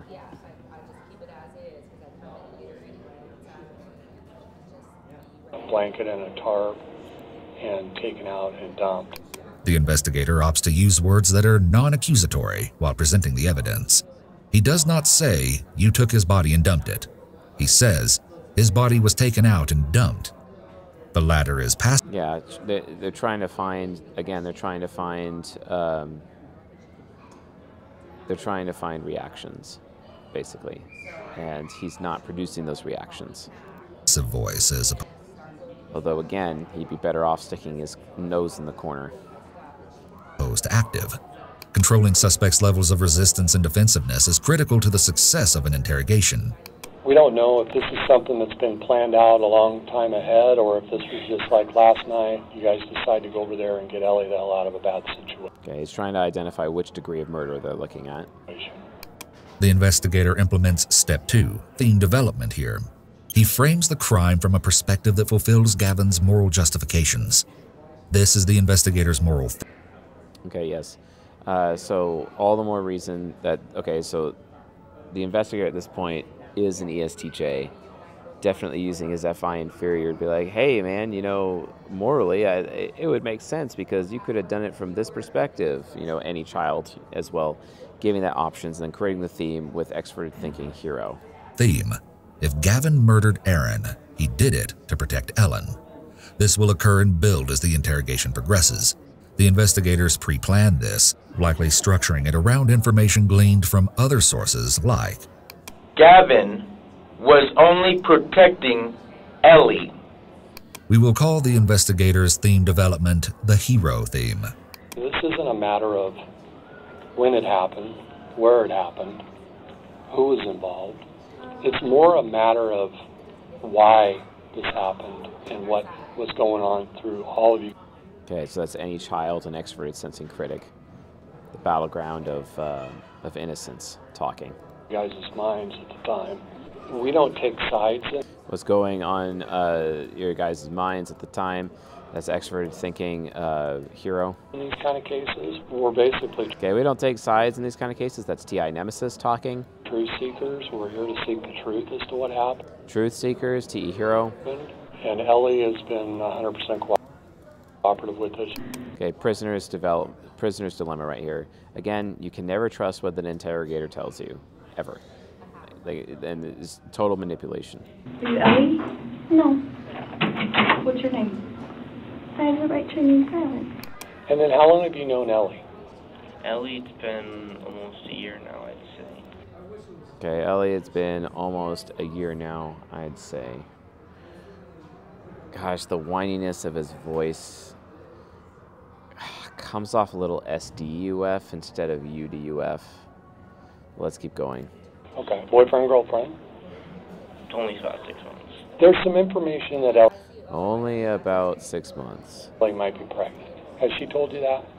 A blanket and a tarp and taken out and dumped. The investigator opts to use words that are non-accusatory while presenting the evidence. He does not say, "You took his body and dumped it." He says, "His body was taken out and dumped." The latter is past. Yeah, they're trying to find, again, they're trying to find reactions, basically. And he's not producing those reactions. Voice is. Although, again, he'd be better off sticking his nose in the corner. Opposed to active. Controlling suspects' levels of resistance and defensiveness is critical to the success of an interrogation. We don't know if this is something that's been planned out a long time ahead, or if this was just like last night, you guys decide to go over there and get Ellie the hell out of a bad situation. Okay, he's trying to identify which degree of murder they're looking at. The investigator implements step 2, theme development here. He frames the crime from a perspective that fulfills Gavin's moral justifications. This is the investigator's moral. Okay, yes. So all the more reason that, okay, so the investigator at this point is an ESTJ, definitely using his FI inferior to be like, hey man, you know, morally it would make sense because you could have done it from this perspective, you know, any child as well, giving that options and then creating the theme with extroverted thinking hero. Theme: if Gavin murdered Aaron, he did it to protect Ellen. This will occur and build as the interrogation progresses. The investigators pre-planned this, likely structuring it around information gleaned from other sources like Gavin was only protecting Ellie. We will call the investigators' theme development the hero theme. This isn't a matter of when it happened, where it happened, who was involved. It's more a matter of why this happened and what was going on through all of you. Okay, so that's any child and extroverted sensing critic. The battleground of innocence talking. Guys' minds at the time. We don't take sides. What's going on your guys' minds at the time? That's extroverted thinking hero. In these kind of cases, we're basically... Okay, we don't take sides in these kind of cases. That's TI Nemesis talking. Truth seekers. We're here to seek the truth as to what happened. Truth seekers, TE hero. And Ellie has been 100% cooperative with us. Okay, prisoner's dilemma right here. Again, you can never trust what the interrogator tells you, ever. And it's total manipulation. Are you Ellie? No, What's your name? I have the right to remain silent. And then how long have you known Ellie? Ellie, it's been almost a year now, I'd say. Okay, Ellie, it's been almost a year now, I'd say. Gosh, the whininess of his voice comes off a little SDUF instead of UDUF. Let's keep going. Okay. Boyfriend, girlfriend? It's only about 6 months. There's some information that Ellie Only about 6 months. might be pregnant. Has she told you that?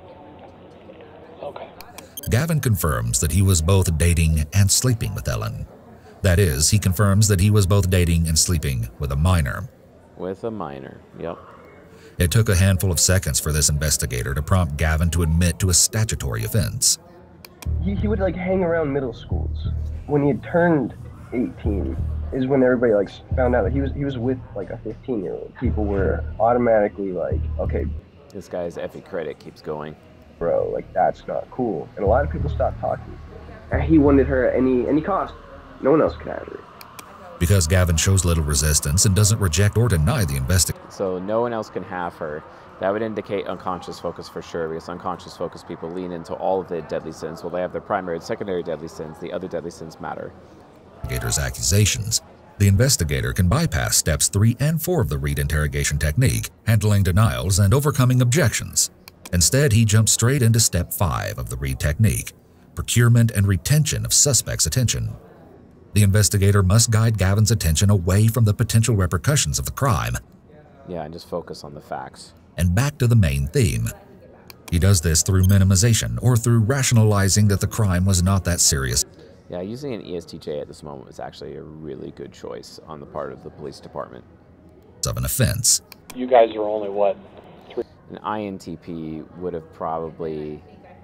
Okay. Gavin confirms that he was both dating and sleeping with Ellen. That is, he confirms that he was both dating and sleeping with a minor. With a minor, yep. It took a handful of seconds for this investigator to prompt Gavin to admit to a statutory offense. He would like hang around middle schools. When he had turned 18 is when everybody like found out that he was with like a 15-year-old. People were automatically like, okay, this guy's effing credit keeps going. Bro, like that's not cool. And a lot of people stopped talking. And he wanted her at any cost. No one else could have her. Because Gavin shows little resistance and doesn't reject or deny the investigation. So no one else can have her. That would indicate unconscious focus for sure, because unconscious focus people lean into all of the deadly sins. Well, they have their primary and secondary deadly sins. The other deadly sins matter. Investigator's accusations. The investigator can bypass steps 3 and 4 of the Reed interrogation technique, handling denials and overcoming objections. Instead, he jumps straight into step 5 of the Reed technique, procurement and retention of suspect's attention. The investigator must guide Gavin's attention away from the potential repercussions of the crime. Yeah, and just focus on the facts. And back to the main theme. He does this through minimization or through rationalizing that the crime was not that serious. Yeah, using an ESTJ at this moment was actually a really good choice on the part of the police department. Of an offense. You guys are only what? 3? An INTP would have probably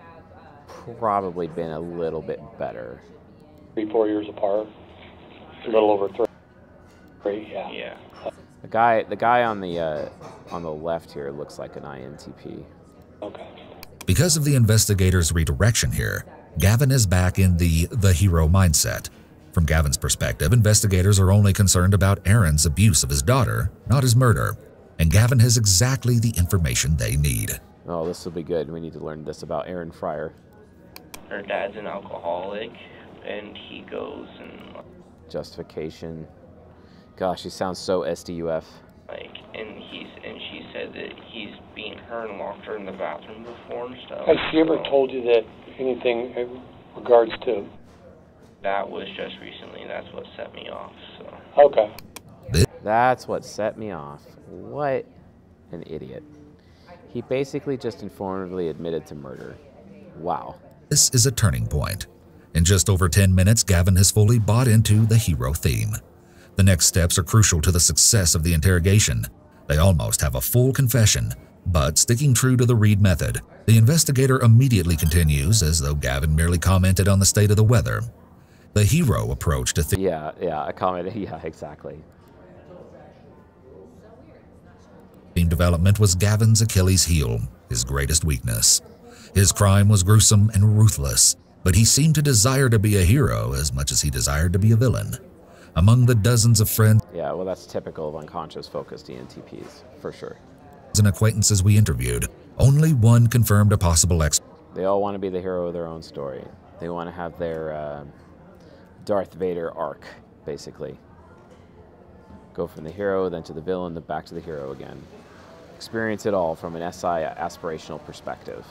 been a little bit better. 3-4 years apart. A little over 3. Yeah. Yeah. The guy on the left here looks like an INTP. Okay. Because of the investigator's redirection here, Gavin is back in the hero mindset. From Gavin's perspective, investigators are only concerned about Aaron's abuse of his daughter, not his murder, and Gavin has exactly the information they need. Oh, this will be good. We need to learn this about Aaron Fryer. Her dad's an alcoholic, and he goes and justification. Gosh, he sounds so SDUF. And she said that he's beaten her and locked her in the bathroom before and stuff. Has she ever told you that anything in regards to? That was just recently, and that's what set me off, so. Okay. That's what set me off. What an idiot. He basically just informatively admitted to murder. Wow. This is a turning point. In just over 10 minutes, Gavin has fully bought into the hero theme. The next steps are crucial to the success of the interrogation. They almost have a full confession, but sticking true to the Reed method, the investigator immediately continues as though Gavin merely commented on the state of the weather. The hero approach to I commented, yeah, exactly. Theme development was Gavin's Achilles heel, his greatest weakness. His crime was gruesome and ruthless, but he seemed to desire to be a hero as much as he desired to be a villain. Among the dozens of friends Yeah, well, that's typical of unconscious focused ENTPs, for sure. And acquaintances we interviewed, only one confirmed a possible They all want to be the hero of their own story. They want to have their Darth Vader arc, basically. Go from the hero, then to the villain, then back to the hero again. Experience it all from an SI aspirational perspective.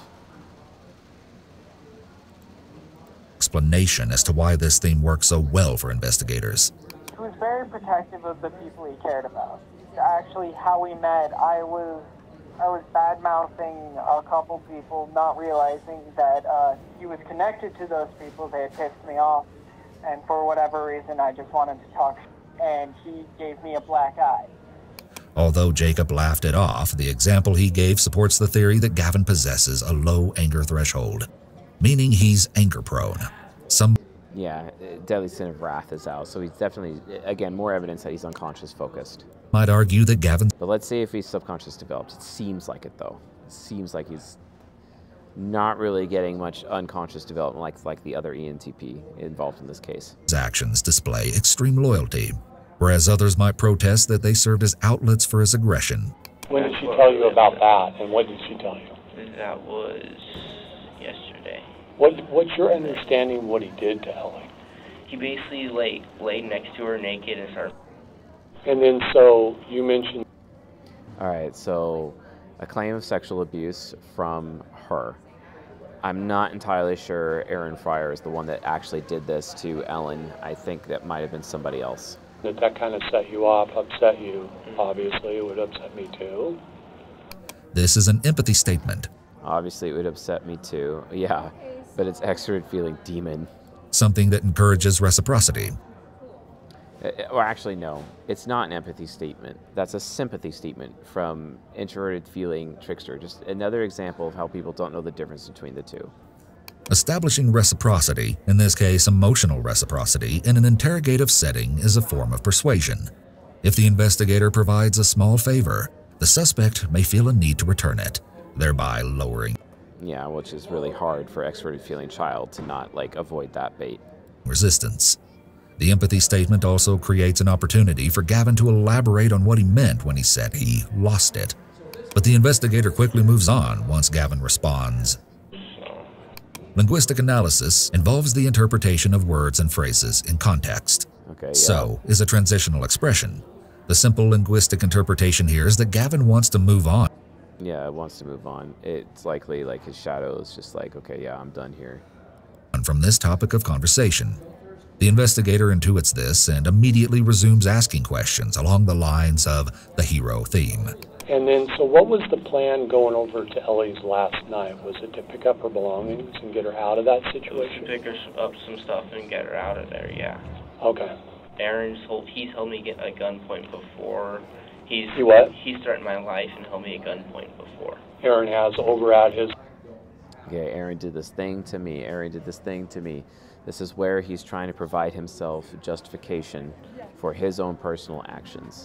Explanation as to why this theme works so well for investigators. He was very protective of the people he cared about. Actually, how we met, I was bad-mouthing a couple people, not realizing that he was connected to those people. They had pissed me off, and for whatever reason, I just wanted to talk, and he gave me a black eye. Although Jacob laughed it off, the example he gave supports the theory that Gavin possesses a low anger threshold, meaning he's anger-prone. Yeah, deadly sin of wrath is out, so he's definitely, again, more evidence that he's unconscious focused. Might argue that Gavin... But let's see if he's subconscious developed. It seems like it, though. It seems like he's not really getting much unconscious development like the other ENTP involved in this case. His actions display extreme loyalty, whereas others might protest that they served as outlets for his aggression. When did she tell you about that, and what did she tell you? That was yesterday. What's your understanding of what he did to Ellie? He basically laid next to her naked and started. And then so you mentioned. All right, so a claim of sexual abuse from her. I'm not entirely sure Aaron Fryer is the one that actually did this to Ellen. I think that might have been somebody else. That kind of set you off, upset you. Obviously, it would upset me too. This is an empathy statement. Obviously, it would upset me too. Yeah, but it's extroverted feeling demon. Something that encourages reciprocity. Or actually, no, it's not an empathy statement. That's a sympathy statement from introverted feeling trickster. Just another example of how people don't know the difference between the two. Establishing reciprocity, in this case emotional reciprocity, in an interrogative setting is a form of persuasion. If the investigator provides a small favor, the suspect may feel a need to return it, thereby lowering. Yeah, which is really hard for extroverted feeling child to not avoid that bait. Resistance. The empathy statement also creates an opportunity for Gavin to elaborate on what he meant when he said he lost it. But the investigator quickly moves on once Gavin responds. Linguistic analysis involves the interpretation of words and phrases in context. Okay, yeah. So is a transitional expression. The simple linguistic interpretation here is that Gavin wants to move on. Yeah, it wants to move on. It's likely his shadow is just okay, yeah, I'm done here. And from this topic of conversation, the investigator intuits this and immediately resumes asking questions along the lines of the hero theme. And then, so what was the plan going over to Ellie's last night? Was it to pick up her belongings and get her out of that situation? Pick her up some stuff and get her out of there, yeah. Okay. He's held me at gunpoint before. He threatened my life and held me at gunpoint before. Aaron has over at his. Okay, Aaron did this thing to me. Aaron did this thing to me. This is where he's trying to provide himself justification for his own personal actions.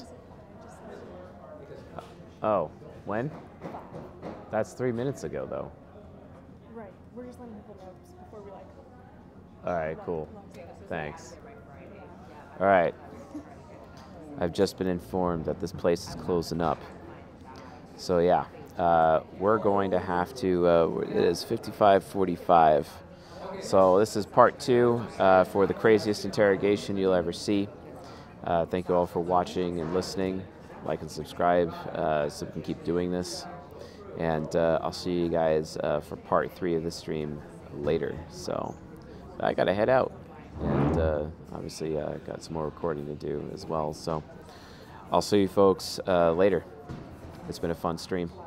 Oh, when? That's 3 minutes ago, though. Right. We're just letting people know before we All right, cool. Thanks. All right. I've just been informed that this place is closing up. So yeah, we're going to have to, it is 55:45. So this is part 2 for the craziest interrogation you'll ever see. Thank you all for watching and listening. Like and subscribe so we can keep doing this. And I'll see you guys for part 3 of the stream later. So I gotta head out. And obviously I got some more recording to do as well. So I'll see you folks later. It's been a fun stream.